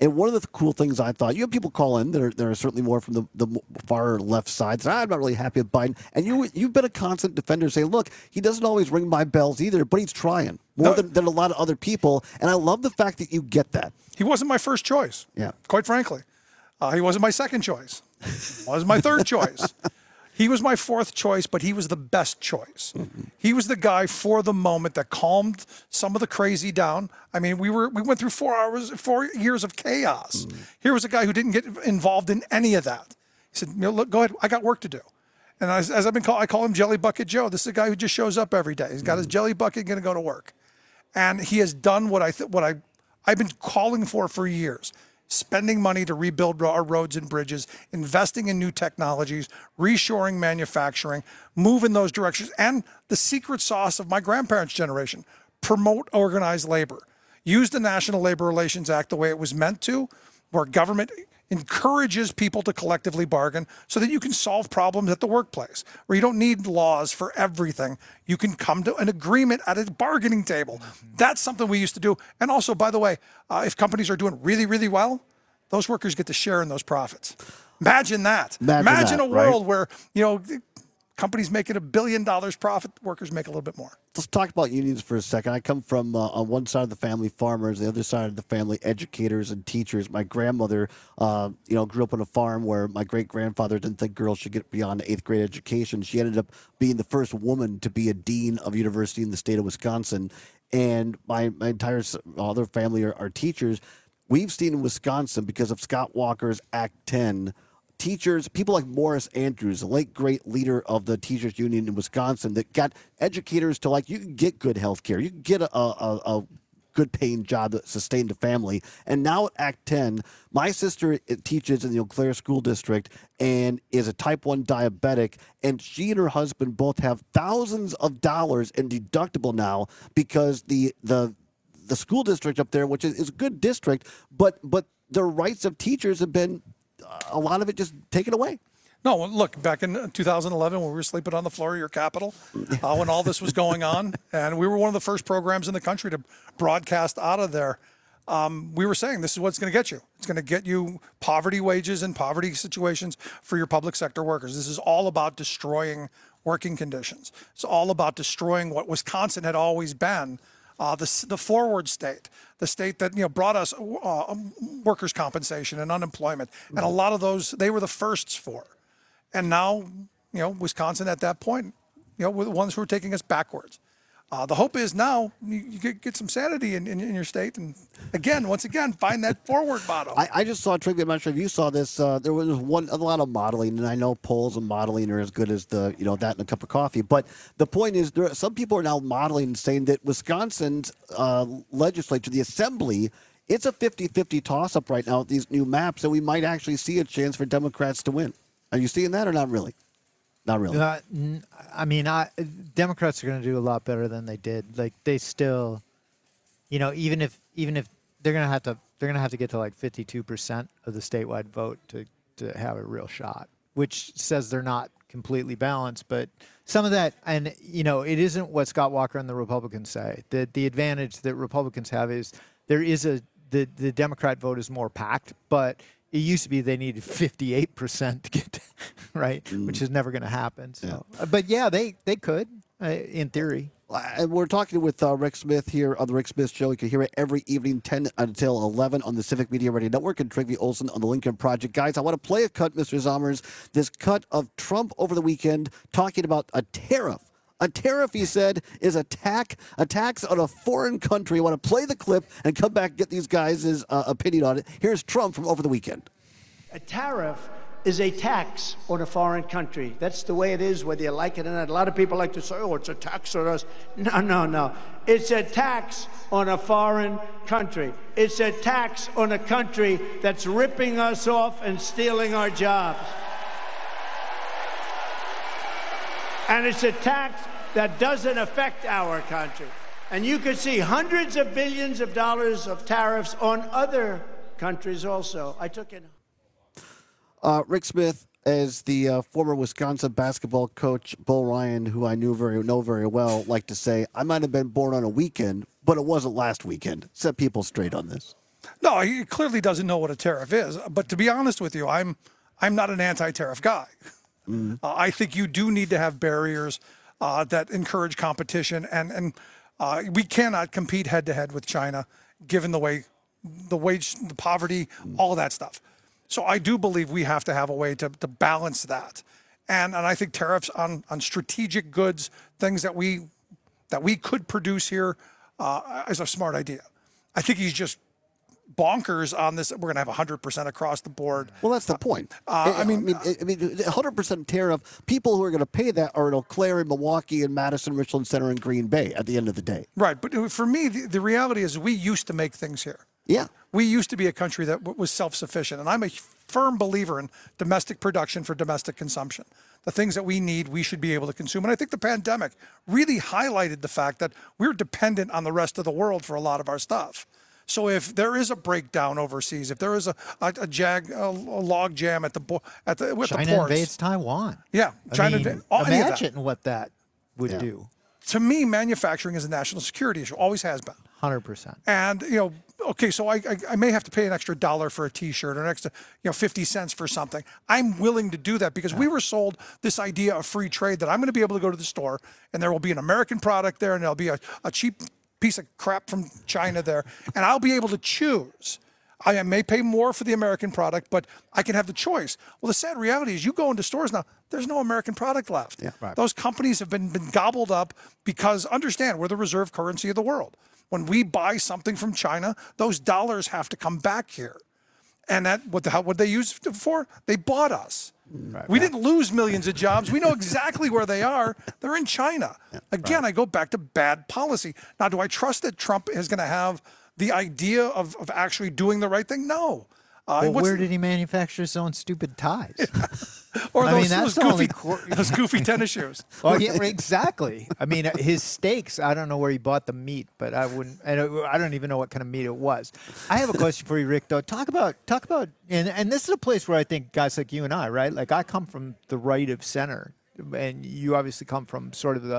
And one of the cool things I thought, you have people call in that are certainly more from the far left side. So I'm not really happy with Biden. And you've been a constant defender saying, look, he doesn't always ring my bells either, but he's trying more than a lot of other people. And I love the fact that you get that. He wasn't my first choice. Yeah. Quite frankly. He wasn't my second choice. Wasn't my third choice. He was my fourth choice, but he was the best choice. He was the guy for the moment that calmed some of the crazy down. I mean, we went through 4 years of chaos. Here was a guy who didn't get involved in any of that. He said, look, go ahead, I got work to do. And as I've been called, I call him Jelly Bucket Joe. This is a guy who just shows up every day. He's got his jelly bucket, going to go to work. And he has done what I've been calling for years. Spending money to rebuild our roads and bridges, investing in new technologies, reshoring manufacturing, move in those directions. And the secret sauce of my grandparents' generation, promote organized labor. Use the National Labor Relations Act the way it was meant to, where government encourages people to collectively bargain so that you can solve problems at the workplace, where you don't need laws for everything. You can come to an agreement at a bargaining table. That's something we used to do. And also, by the way, if companies are doing really, really well, those workers get to share in those profits. Imagine that. Imagine a world where, companies making $1 billion profit, workers make a little bit more. Let's talk about unions for a second. I come from on one side of the family farmers, the other side of the family educators and teachers. My grandmother, grew up on a farm where my great-grandfather didn't think girls should get beyond 8th grade education. She ended up being the first woman to be a dean of a university in the state of Wisconsin. And my entire other family are teachers. We've seen in Wisconsin, because of Scott Walker's Act 10, teachers, people like Morris Andrews, the late great leader of the teachers union in Wisconsin, that got educators to you can get good health care, you can get a good paying job that sustained a family. And now at Act 10, my sister teaches in the Eau Claire School District and is a type 1 diabetic, and she and her husband both have thousands of dollars in deductible now because the school district up there, which is a good district, but the rights of teachers have been, a lot of it just taken away. No, look, back in 2011 when we were sleeping on the floor of your Capitol, when all this was going on, and we were one of the first programs in the country to broadcast out of there, we were saying this is what's going to get you. It's going to get you poverty wages and poverty situations for your public sector workers. This is all about destroying working conditions. It's all about destroying what Wisconsin had always been, the forward state, the state that brought us workers' compensation and unemployment, and a lot of those they were the firsts for. And now, Wisconsin at that point, were the ones who were taking us backwards. The hope is now you get some sanity in your state, and once again, find that forward model. I just saw a trivia. I'm not sure if you saw this. There was a lot of modeling, and I know polls and modeling are as good as that and a cup of coffee. But the point is, some people are now modeling and saying that Wisconsin's legislature, the assembly, it's a 50-50 toss-up right now with these new maps, and we might actually see a chance for Democrats to win. Are you seeing that or not really? Not really. Democrats are going to do a lot better than they did. Like they still, even if they're going to have to get to 52% of the statewide vote to have a real shot, which says they're not completely balanced. But some of that, and it isn't what Scott Walker and the Republicans say. The advantage that Republicans have is the Democrat vote is more packed, but it used to be they needed 58% to get right, which is never going to happen. So, but yeah, they could in theory. And we're talking with Rick Smith here on the Rick Smith Show. You can hear it every evening, 10 until 11 on the Civic Media Radio Network, and Trygve Olsen on the Lincoln Project. Guys, I want to play a cut, Mr. Zommers, this cut of Trump over the weekend talking about a tariff. A tariff, he said, is a tax on a foreign country. I want to play the clip and come back and get these guys' opinion on it. Here's Trump from over the weekend. A tariff is a tax on a foreign country. That's the way it is, whether you like it or not. A lot of people like to say, oh, it's a tax on us. No. It's a tax on a foreign country. It's a tax on a country that's ripping us off and stealing our jobs. And it's a tax that doesn't affect our country. And you could see hundreds of billions of dollars of tariffs on other countries also. I took it. Rick Smith, as the former Wisconsin basketball coach, Bo Ryan, who I know very well, like to say, I might have been born on a weekend, but it wasn't last weekend. Set people straight on this. No, he clearly doesn't know what a tariff is. But to be honest with you, I'm not an anti-tariff guy. I think you do need to have barriers that encourage competition, and we cannot compete head-to-head with China, given the wage, the poverty, all of that stuff. So I do believe we have to have a way to balance that. And I think tariffs on strategic goods, things that we could produce here, is a smart idea. I think he's just bonkers on this. We're going to have 100% across the board. Well, that's the point. I mean, 100% tariff. People who are going to pay that are Eau Claire and Milwaukee and Madison, Richland Center, and Green Bay at the end of the day. Right, but for me, the reality is we used to make things here. Yeah. We used to be a country that was self-sufficient, and I'm a firm believer in domestic production for domestic consumption. The things that we need, we should be able to consume. And I think the pandemic really highlighted the fact that we're dependent on the rest of the world for a lot of our stuff. So if there is a breakdown overseas, if there is a log jam with China the ports, invades Taiwan. Yeah, China. Imagine what that would do. To me, manufacturing is a national security issue. Always has been. 100%. And okay, so I may have to pay an extra $1 for a T-shirt or an extra 50 cents for something. I'm willing to do that because we were sold this idea of free trade that I'm going to be able to go to the store and there will be an American product there and there'll be a cheap piece of crap from China there, and I'll be able to choose. I may pay more for the American product, but I can have the choice. Well, the sad reality is you go into stores now, there's no American product left. Yeah, right. Those companies have been gobbled up because, understand, we're the reserve currency of the world. When we buy something from China, those dollars have to come back here. And that what they use it for? They bought us. Right, we didn't lose millions of jobs. We know exactly where they are. They're in China. Again, I go back to bad policy. Now, do I trust that Trump is going to have the idea of actually doing the right thing? No. Where did he manufacture his own stupid ties? Or those goofy tennis shoes. Well, yeah, exactly. I mean, his steaks, I don't know where he bought the meat, but I don't even know what kind of meat it was. I have a question for you, Rick, though. Talk about, and this is a place where I think guys like you and I, right? Like, I come from the right of center, and you obviously come from sort of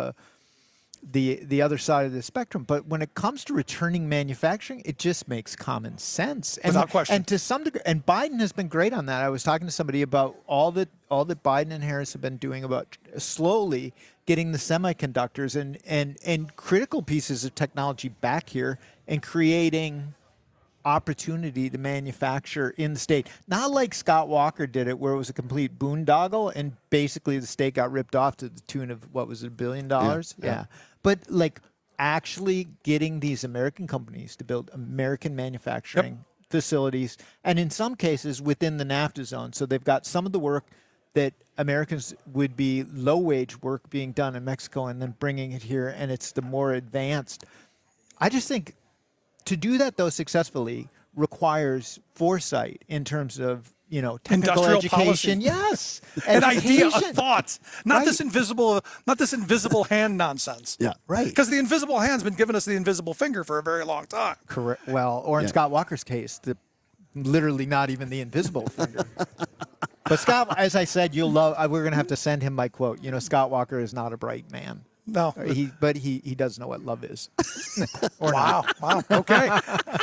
the other side of the spectrum. But when it comes to returning manufacturing, it just makes common sense. Without question. And to some degree, and Biden has been great on that. I was talking to somebody about all that Biden and Harris have been doing about slowly getting the semiconductors and critical pieces of technology back here and creating opportunity to manufacture in the state. Not like Scott Walker did it, where it was a complete boondoggle and basically the state got ripped off to the tune of, what was it, $1 billion? Yeah. But like actually getting these American companies to build American manufacturing facilities, and in some cases within the NAFTA zone. So they've got some of the work that Americans would be low-wage work being done in Mexico and then bringing it here, and it's the more advanced. I just think to do that, though, successfully requires foresight in terms of, technical industrial education. Policy. Yes. An idea, a thought. Not this invisible hand nonsense. Yeah, right. Because the invisible hand's been giving us the invisible finger for a very long time. Correct. Well, or in Scott Walker's case, literally not even the invisible finger. But Scott, as I said, you'll love. We're going to have to send him my quote. Scott Walker is not a bright man. No, but he does know what love is. Wow. Okay.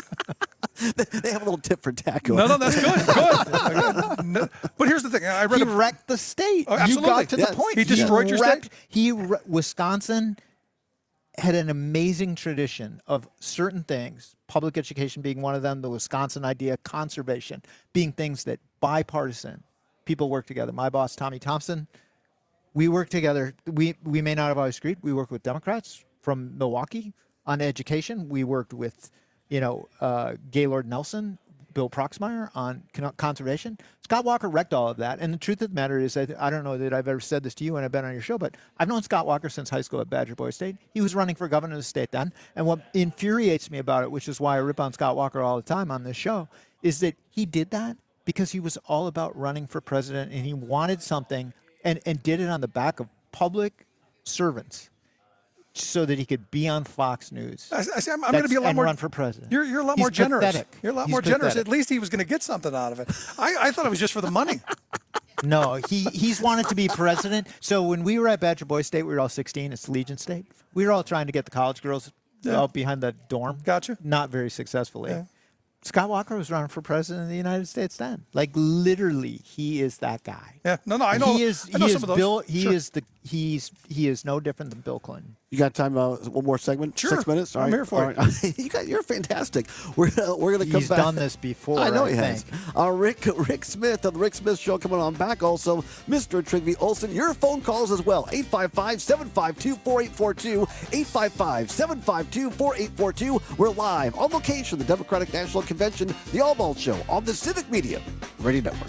They have a little tip for Taco. No, that's good. No, but here's the thing. He wrecked the state. Oh, absolutely. You got to the point. He destroyed your state. Wisconsin had an amazing tradition of certain things, public education being one of them, the Wisconsin idea, conservation being things that bipartisan people work together. My boss, Tommy Thompson, we work together. We may not have always agreed. We worked with Democrats from Milwaukee on education. We worked with, Gaylord Nelson, Bill Proxmire on conservation. Scott Walker wrecked all of that. And the truth of the matter is, I don't know that I've ever said this to you when I've been on your show, but I've known Scott Walker since high school at Badger Boy State. He was running for governor of the state then. And what infuriates me about it, which is why I rip on Scott Walker all the time on this show, is that he did that because he was all about running for president and he wanted something and did it on the back of public servants so that he could be on Fox News. I'm going to be a lot more run for president. You're a lot more generous. Pathetic. You're a lot more generous. At least he was going to get something out of it. I thought it was just for the money. No, he's wanted to be president. So when we were at Badger Boy State, we were all 16. It's Legion State. We were all trying to get the college girls out behind the dorm. Gotcha. Not very successfully. Yeah. Scott Walker was running for president of the United States then. Like literally, he is that guy. Yeah, no, I know. He is. I know some of those. Bill. He Sure. is the. He is no different than Bill Clinton. You got time? One more segment? Sure. 6 minutes? All I'm right. here for All right. You're fantastic. We're going to come He's back. done this before. I know he think. has. Rick Smith of the Rick Smith Show coming on back. Also, Mr. Trygve Olsen. Your phone calls as well. 855-752-4842. 855-752-4842. We're live on location, the Democratic National Convention, the All-Ball Show on the Civic Media Radio Network.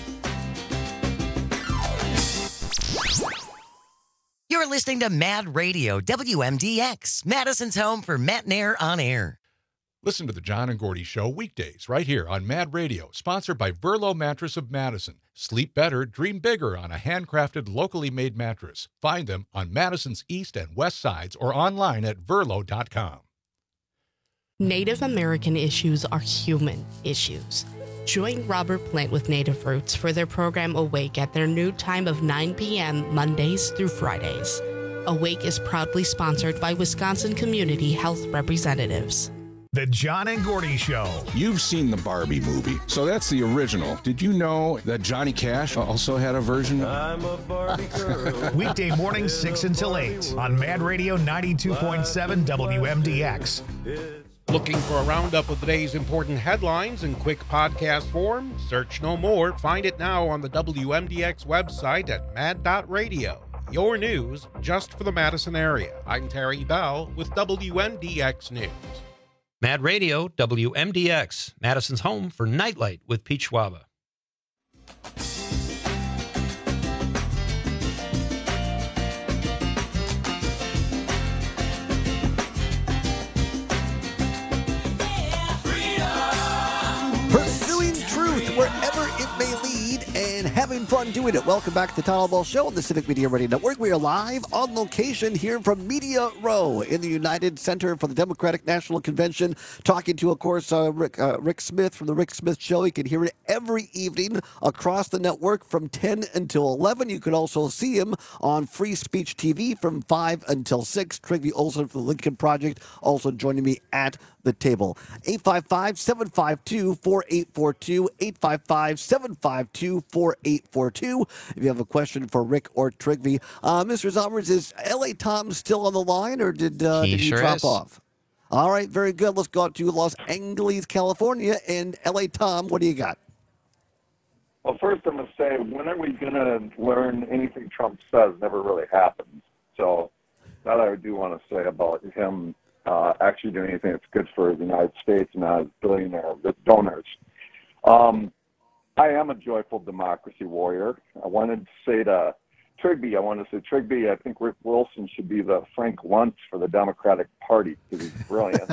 You're listening to Mad Radio, WMDX, Madison's home for Matt Nair on air. Listen to the John and Gordy Show weekdays right here on Mad Radio, sponsored by Verlo Mattress of Madison. Sleep better, dream bigger on a handcrafted, locally made mattress. Find them on Madison's east and west sides or online at verlo.com. Native American issues are human issues. Join Robert Plant with Native Roots for their program Awake at their new time of 9 p.m. Mondays through Fridays. Awake is proudly sponsored by Wisconsin Community Health Representatives. The John and Gordy Show. You've seen the Barbie movie, so that's the original. Did you know that Johnny Cash also had a version? I'm a Barbie girl. Weekday mornings 6 until 8 on Mad Radio 92.7 WMDX. Looking for a roundup of the day's important headlines in quick podcast form? Search no more. Find it now on the WMDX website at mad.radio. Your news just for the Madison area. I'm Terry Bell with WMDX News. Mad Radio, WMDX, Madison's home for Nightlight with Pete Schwaba. Pursuing truth wherever it may lead and having fun doing it. Welcome back to the Town Ball Show on the Civic Media Radio Network. We are live on location here from Media Row in the United Center for the Democratic National Convention. Talking to, of course, Rick Smith from the Rick Smith Show. You can hear it every evening across the network from 10 until 11. You can also see him on Free Speech TV from 5 until 6. Trygve Olsen from the Lincoln Project also joining me at the table. 855-752-4842. 855-752-4842. If you have a question for Rick or Trygve. Mr. Zomers, is L.A. Tom still on the line, or did he drop off? All right, very good. Let's go out to Los Angeles, California. And L.A. Tom, what do you got? Well, first I'm going to say, when are we going to learn anything Trump says never really happens? So that I do want to say about him actually doing anything that's good for the United States and not billionaire donors. I am a joyful democracy warrior. I wanted to say to Trygve, I think Rick Wilson should be the Frank Luntz for the Democratic Party because he's brilliant.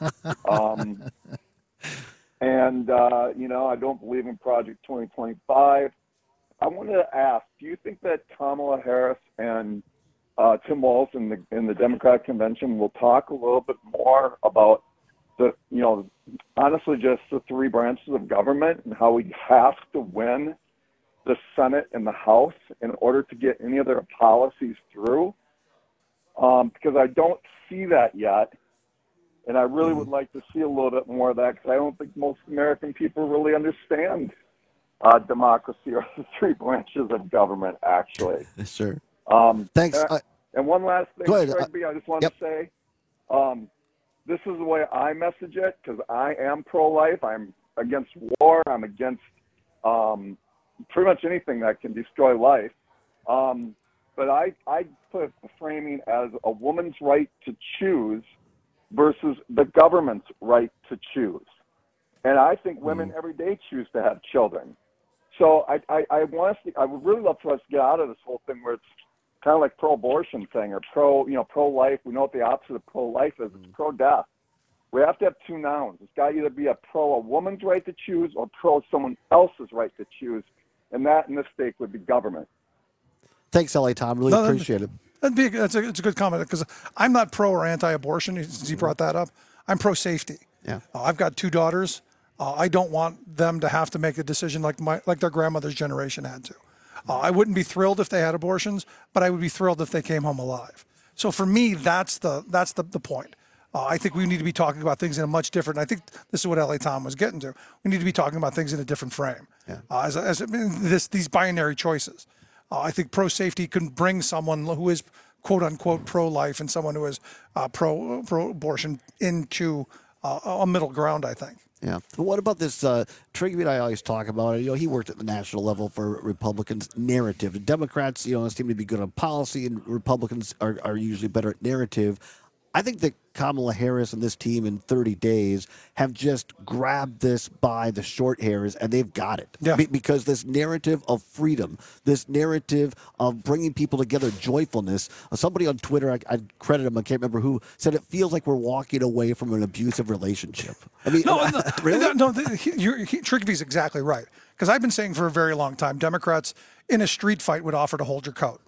I don't believe in Project 2025. I wanted to ask, do you think that Kamala Harris and Tim Walz in the Democratic Convention will talk a little bit more about honestly just the three branches of government and how we have to win the Senate and the House in order to get any of their policies through? Because I don't see that yet. And I really would like to see a little bit more of that because I don't think most American people really understand democracy or the three branches of government, actually. Sure. Thanks. And one last thing, Trygve, I just want to say, this is the way I message it because I am pro-life. I'm against war. I'm against pretty much anything that can destroy life. But I put the framing as a woman's right to choose versus the government's right to choose. And I think women every day choose to have children. So I would really love for us to get out of this whole thing where it's kind of like pro-abortion thing or pro-life. We know what the opposite of pro-life is. It's pro-death. We have to have two nouns. It's got to either be a woman's right to choose or pro someone else's right to choose. And that in this state would be government. Thanks, L.A. Tom. Really appreciate it. It's a good comment because I'm not pro or anti-abortion, since you brought that up. I'm pro-safety. Yeah. I've got two daughters. I don't want them to have to make a decision like their grandmother's generation had to. I wouldn't be thrilled if they had abortions, but I would be thrilled if they came home alive. So for me, that's the point. I think we need to be talking about things in a much different. I think this is what L.A. Tom was getting to. We need to be talking about things in a different frame. These binary choices. I think pro-safety can bring someone who is quote unquote pro-life and someone who is pro-abortion into a middle ground, I think. Yeah. But what about this? Trigby and I always talk about it. He worked at the national level for Republicans' narrative. The Democrats, seem to be good on policy, and Republicans are usually better at narrative. I think that Kamala Harris and this team in 30 days have just grabbed this by the short hairs, and they've got it. Yeah. Because this narrative of freedom, this narrative of bringing people together, joyfulness. Somebody on Twitter, I credit him, I can't remember who, said it feels like we're walking away from an abusive relationship. I mean, really? Trigby's exactly right. Because I've been saying for a very long time, Democrats in a street fight would offer to hold your coat.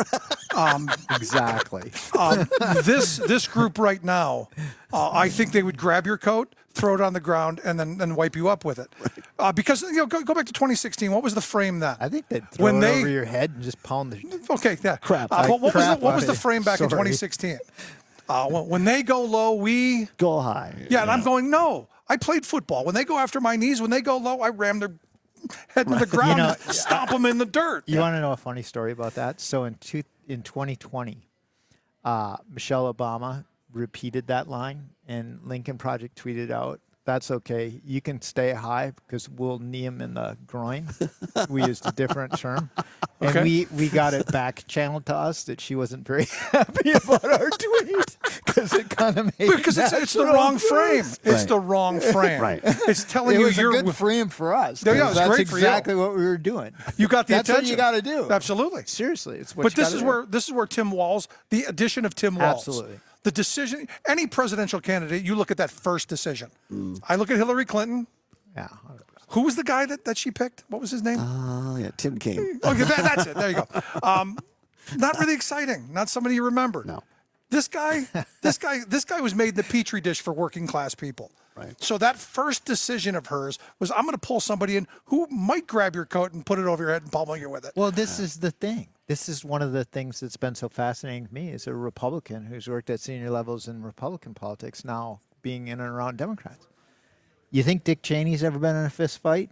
Exactly. This group right now, I think they would grab your coat, throw it on the ground, and then wipe you up with it. Because go back to 2016. What was the frame then? I think they'd throw it over your head and just pound the Okay, yeah. Crap. What was the frame back in 2016? When they go low, we go high. Yeah, and I'm going, no. I played football. When they go after my knees, when they go low, I ram their head to the ground, and stomp them in the dirt. You want to know a funny story about that? So in 2020, Michelle Obama repeated that line, and Lincoln Project tweeted out, "That's okay. You can stay high because we'll knee him in the groin." We used a different term. And Okay. we got it back channeled to us that she wasn't very happy about our tweet because it kind of made Because it's the wrong frame. It's the wrong frame. Right. It's telling it you was you're a good frame for us. Yeah, it was that's great for you. exactly what we were doing. You got the That's attention. what you got to do. Absolutely. Seriously, it's what. But you this gotta is do. where Tim Walz, the addition of Tim Walz, Absolutely. the decision. Any presidential candidate, you look at that first decision. I look at Hillary Clinton. Yeah. Who was the guy that she picked? What was his name? Yeah, Tim Kaine. Okay, that's it. There you go. Not really exciting. Not somebody you remember. No. This guy was made the petri dish for working class people. Right. So that first decision of hers was, I'm going to pull somebody in who might grab your coat and put it over your head and pummel you with it. Well, this is the thing. This is one of the things that's been so fascinating to me as a Republican who's worked at senior levels in Republican politics, now being in and around Democrats. You think Dick Cheney's ever been in a fist fight?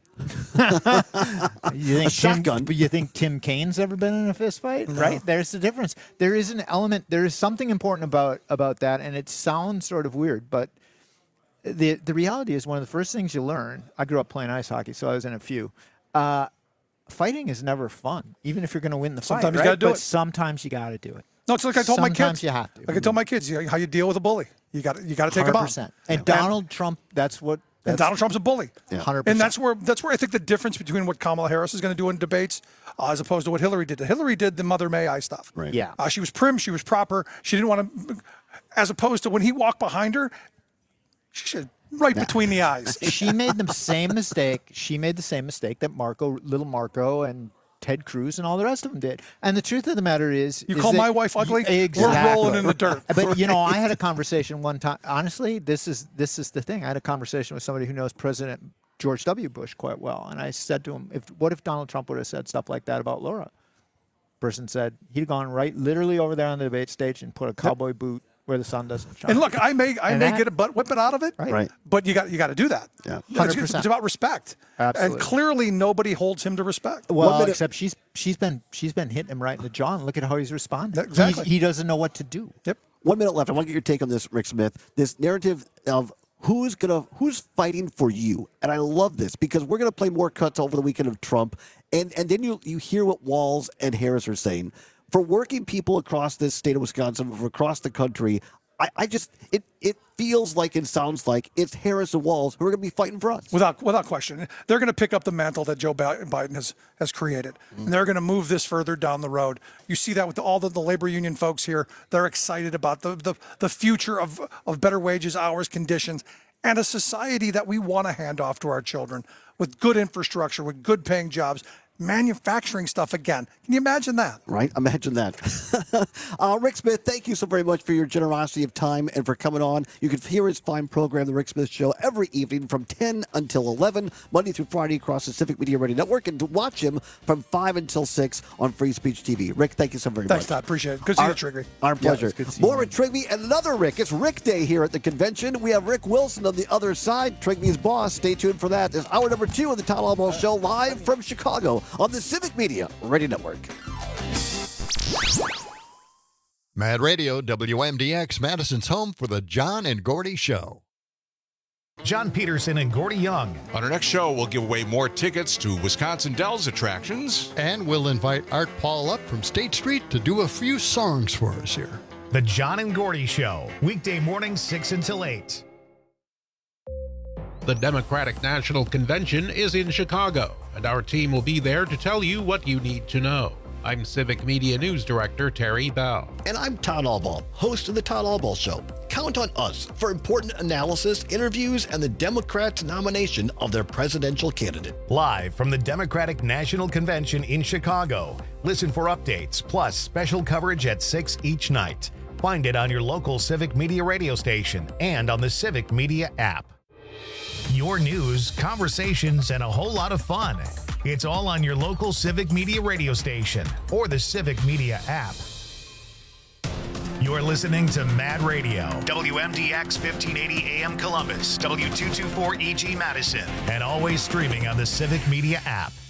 You think A shotgun. But you think Tim Kaine's ever been in a fist fight? No. Right? There's the difference. There is an element. There is something important about that, and it sounds sort of weird, but the reality is one of the first things you learn. I grew up playing ice hockey, so I was in a few. Fighting is never fun, even if you're going to win the fight. Sometimes you right? gotta do but it. sometimes you got to do it. No, it's like I told my kids. Sometimes you have to. Like I told my kids, how you deal with a bully. You got to take a bomb. 100%. And Donald Trump, that's what. And Donald Trump's a bully. 100%. And that's where I think the difference between what Kamala Harris is going to do in debates as opposed to what Hillary did. Hillary did the Mother May I stuff. Right. Yeah. She was prim. She was proper. She didn't want to, as opposed to when he walked behind her, she should right between the eyes. She made the same mistake. She made the same mistake that little Marco and Ted Cruz and all the rest of them did. And the truth of the matter is... You call my wife ugly? Exactly. We're rolling in the dirt. But, I had a conversation one time. Honestly, this is the thing. I had a conversation with somebody who knows President George W. Bush quite well. And I said to him, what if Donald Trump would have said stuff like that about Laura? Person said he'd gone right literally over there on the debate stage and put a cowboy boot where the sun doesn't shine. And look, I may get a butt whipping out of it, Right. But you got to do that. Yeah. 100%. It's about respect. Absolutely. And clearly nobody holds him to respect. Well, except she's been hitting him right in the jaw, and look at how he's responding. Exactly. He doesn't know what to do. Yep. 1 minute left. I want to get your take on this, Rick Smith. This narrative of who's fighting for you, and I love this because we're gonna play more cuts over the weekend of Trump, and then you hear what Walz and Harris are saying. For working people across this state of Wisconsin, across the country, it feels like and sounds like it's Harris and Walz who are going to be fighting for us. Without question. They're going to pick up the mantle that Joe Biden has created. And they're going to move this further down the road. You see that with all the labor union folks here. They're excited about the future of better wages, hours, conditions, and a society that we want to hand off to our children with good infrastructure, with good paying jobs. manufacturing stuff again. Can you imagine that? Right? Imagine that. Rick Smith, thank you so very much for your generosity of time and for coming on. You can hear his fine program, The Rick Smith Show, every evening from 10 until 11, Monday through Friday across the Civic Media Radio Network, and to watch him from 5 until 6 on Free Speech TV. Rick, thank you so very much. Thanks, Todd. Appreciate it. Good to see you, Trigby. Our pleasure. Yeah, More with Trigby and another Rick. It's Rick Day here at the convention. We have Rick Wilson on the other side, Trigby's boss. Stay tuned for that. It's hour number 2 of the Todd Albaugh Show, live from Chicago on the Civic Media Radio Network. Mad Radio, WMDX, Madison's home for the John and Gordy Show. John Peterson and Gordy Young. On our next show, we'll give away more tickets to Wisconsin Dells attractions. And we'll invite Art Paul up from State Street to do a few songs for us here. The John and Gordy Show, weekday mornings 6 until 8. The Democratic National Convention is in Chicago, and our team will be there to tell you what you need to know. I'm Civic Media News Director Terry Bell. And I'm Todd Albaugh, host of the Todd Albaugh Show. Count on us for important analysis, interviews, and the Democrats' nomination of their presidential candidate. Live from the Democratic National Convention in Chicago. Listen for updates, plus special coverage at 6 each night. Find it on your local Civic Media radio station and on the Civic Media app. Your news, conversations, and a whole lot of fun. It's all on your local Civic Media radio station or the Civic Media app. You're listening to Mad Radio, WMDX 1580 AM Columbus, W224 EG Madison, and always streaming on the Civic Media app.